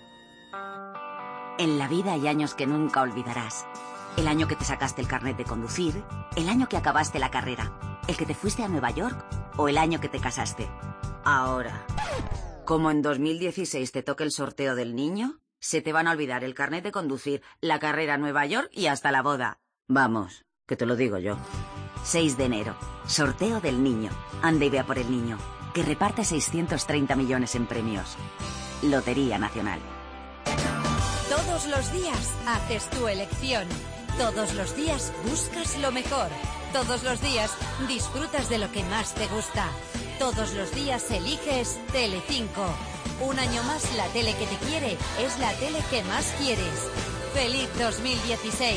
En la vida hay años que nunca olvidarás. El año que te sacaste el carnet de conducir, el año que acabaste la carrera, el que te fuiste a Nueva York o el año que te casaste. Ahora, como en dos mil dieciséis te toque el sorteo del niño, se te van a olvidar el carnet de conducir, la carrera a Nueva York y hasta la boda. Vamos, que te lo digo yo. seis de enero, sorteo del niño. Anda y vea por el niño, que reparte seiscientos treinta millones en premios. Lotería Nacional. Todos los días haces tu elección. Todos los días buscas lo mejor. Todos los días disfrutas de lo que más te gusta. Todos los días eliges Telecinco. Un año más la tele que te quiere es la tele que más quieres. ¡Feliz dos mil dieciséis!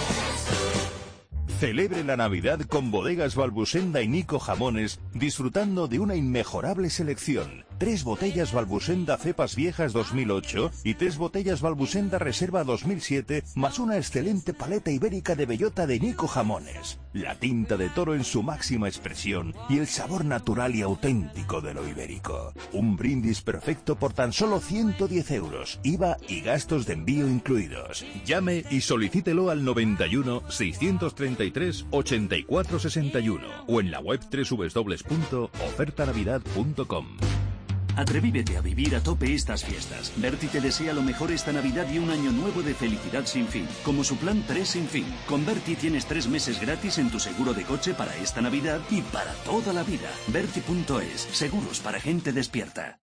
Celebre la Navidad con Bodegas Balbusenda y Nico Jamones, disfrutando de una inmejorable selección. tres botellas Balbusenda Cepas Viejas dos mil ocho y tres botellas Balbusenda Reserva dos mil siete, más una excelente paleta ibérica de bellota de Nico Jamones. La tinta de toro en su máxima expresión y el sabor natural y auténtico de lo ibérico. Un brindis perfecto por tan solo ciento diez euros, I V A y gastos de envío incluidos. Llame y solicítelo al noventa y uno, seiscientos treinta y tres, ochenta y cuatro sesenta y uno o en la web doble u doble u doble u punto oferta navidad punto com. Atrevívete a vivir a tope estas fiestas. Berti te desea lo mejor esta Navidad y un año nuevo de felicidad sin fin, como su plan tres sin fin. Con Berti tienes tres meses gratis en tu seguro de coche para esta Navidad y para toda la vida. Berti punto es, seguros para gente despierta.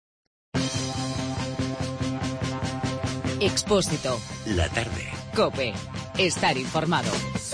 Expósito. La tarde. COPE. Estar informado.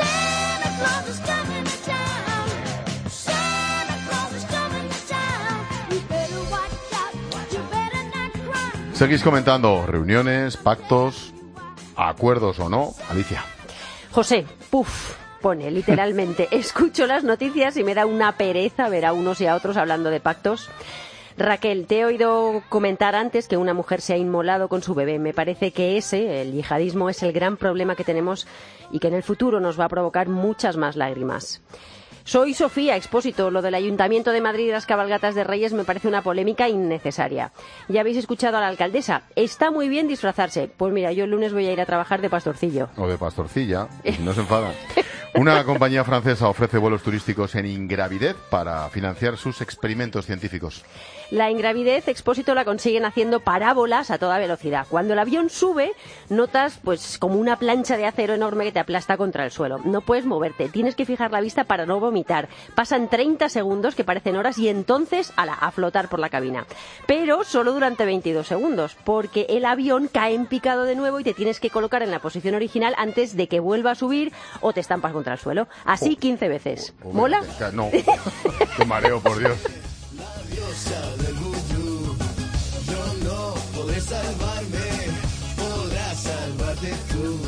Seguís comentando reuniones, pactos, acuerdos o no. Alicia. José, puf, pone literalmente, escucho las noticias y me da una pereza ver a unos y a otros hablando de pactos. Raquel, te he oído comentar antes que una mujer se ha inmolado con su bebé. Me parece que ese, el yihadismo, es el gran problema que tenemos y que en el futuro nos va a provocar muchas más lágrimas. Soy Sofía Expósito. Lo del Ayuntamiento de Madrid y las cabalgatas de Reyes me parece una polémica innecesaria. Ya habéis escuchado a la alcaldesa. Está muy bien disfrazarse. Pues mira, yo el lunes voy a ir a trabajar de pastorcillo. O de pastorcilla. No se enfadan. Una compañía francesa ofrece vuelos turísticos en ingravidez para financiar sus experimentos científicos. La ingravidez, Expósito, la consiguen haciendo parábolas a toda velocidad. Cuando el avión sube, notas pues como una plancha de acero enorme que te aplasta contra el suelo. No puedes moverte, tienes que fijar la vista para no vomitar. Pasan treinta segundos, que parecen horas, y entonces ala, a flotar por la cabina. Pero solo durante veintidós segundos, porque el avión cae en picado de nuevo y te tienes que colocar en la posición original antes de que vuelva a subir o te estampas contra el suelo. Así quince veces. Oh, oh, ¿Mola? No, qué mareo, por Dios. Del vudú, yo no podré salvarme, podrás salvarte tú.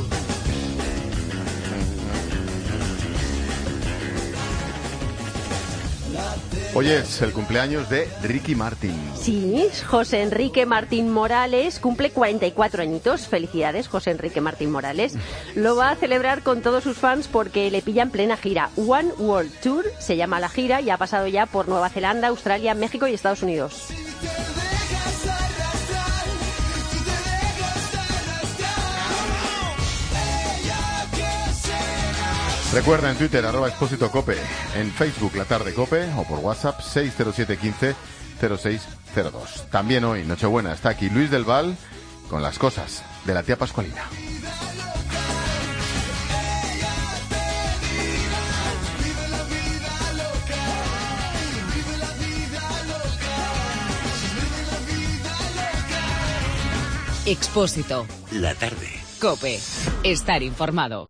Hoy es el cumpleaños de Ricky Martin. Sí, José Enrique Martín Morales cumple cuarenta y cuatro añitos. Felicidades, José Enrique Martín Morales. Lo va a celebrar con todos sus fans porque le pilla en plena gira. One World Tour se llama la gira y ha pasado ya por Nueva Zelanda, Australia, México y Estados Unidos. Recuerda en Twitter, arroba Expósito Cope, en Facebook La Tarde Cope o por WhatsApp seis cero siete uno cinco cero seis cero dos. También hoy, Nochebuena, está aquí Luis del Val con las cosas de la tía Pascualina. Expósito. La tarde. COPE. Estar informado.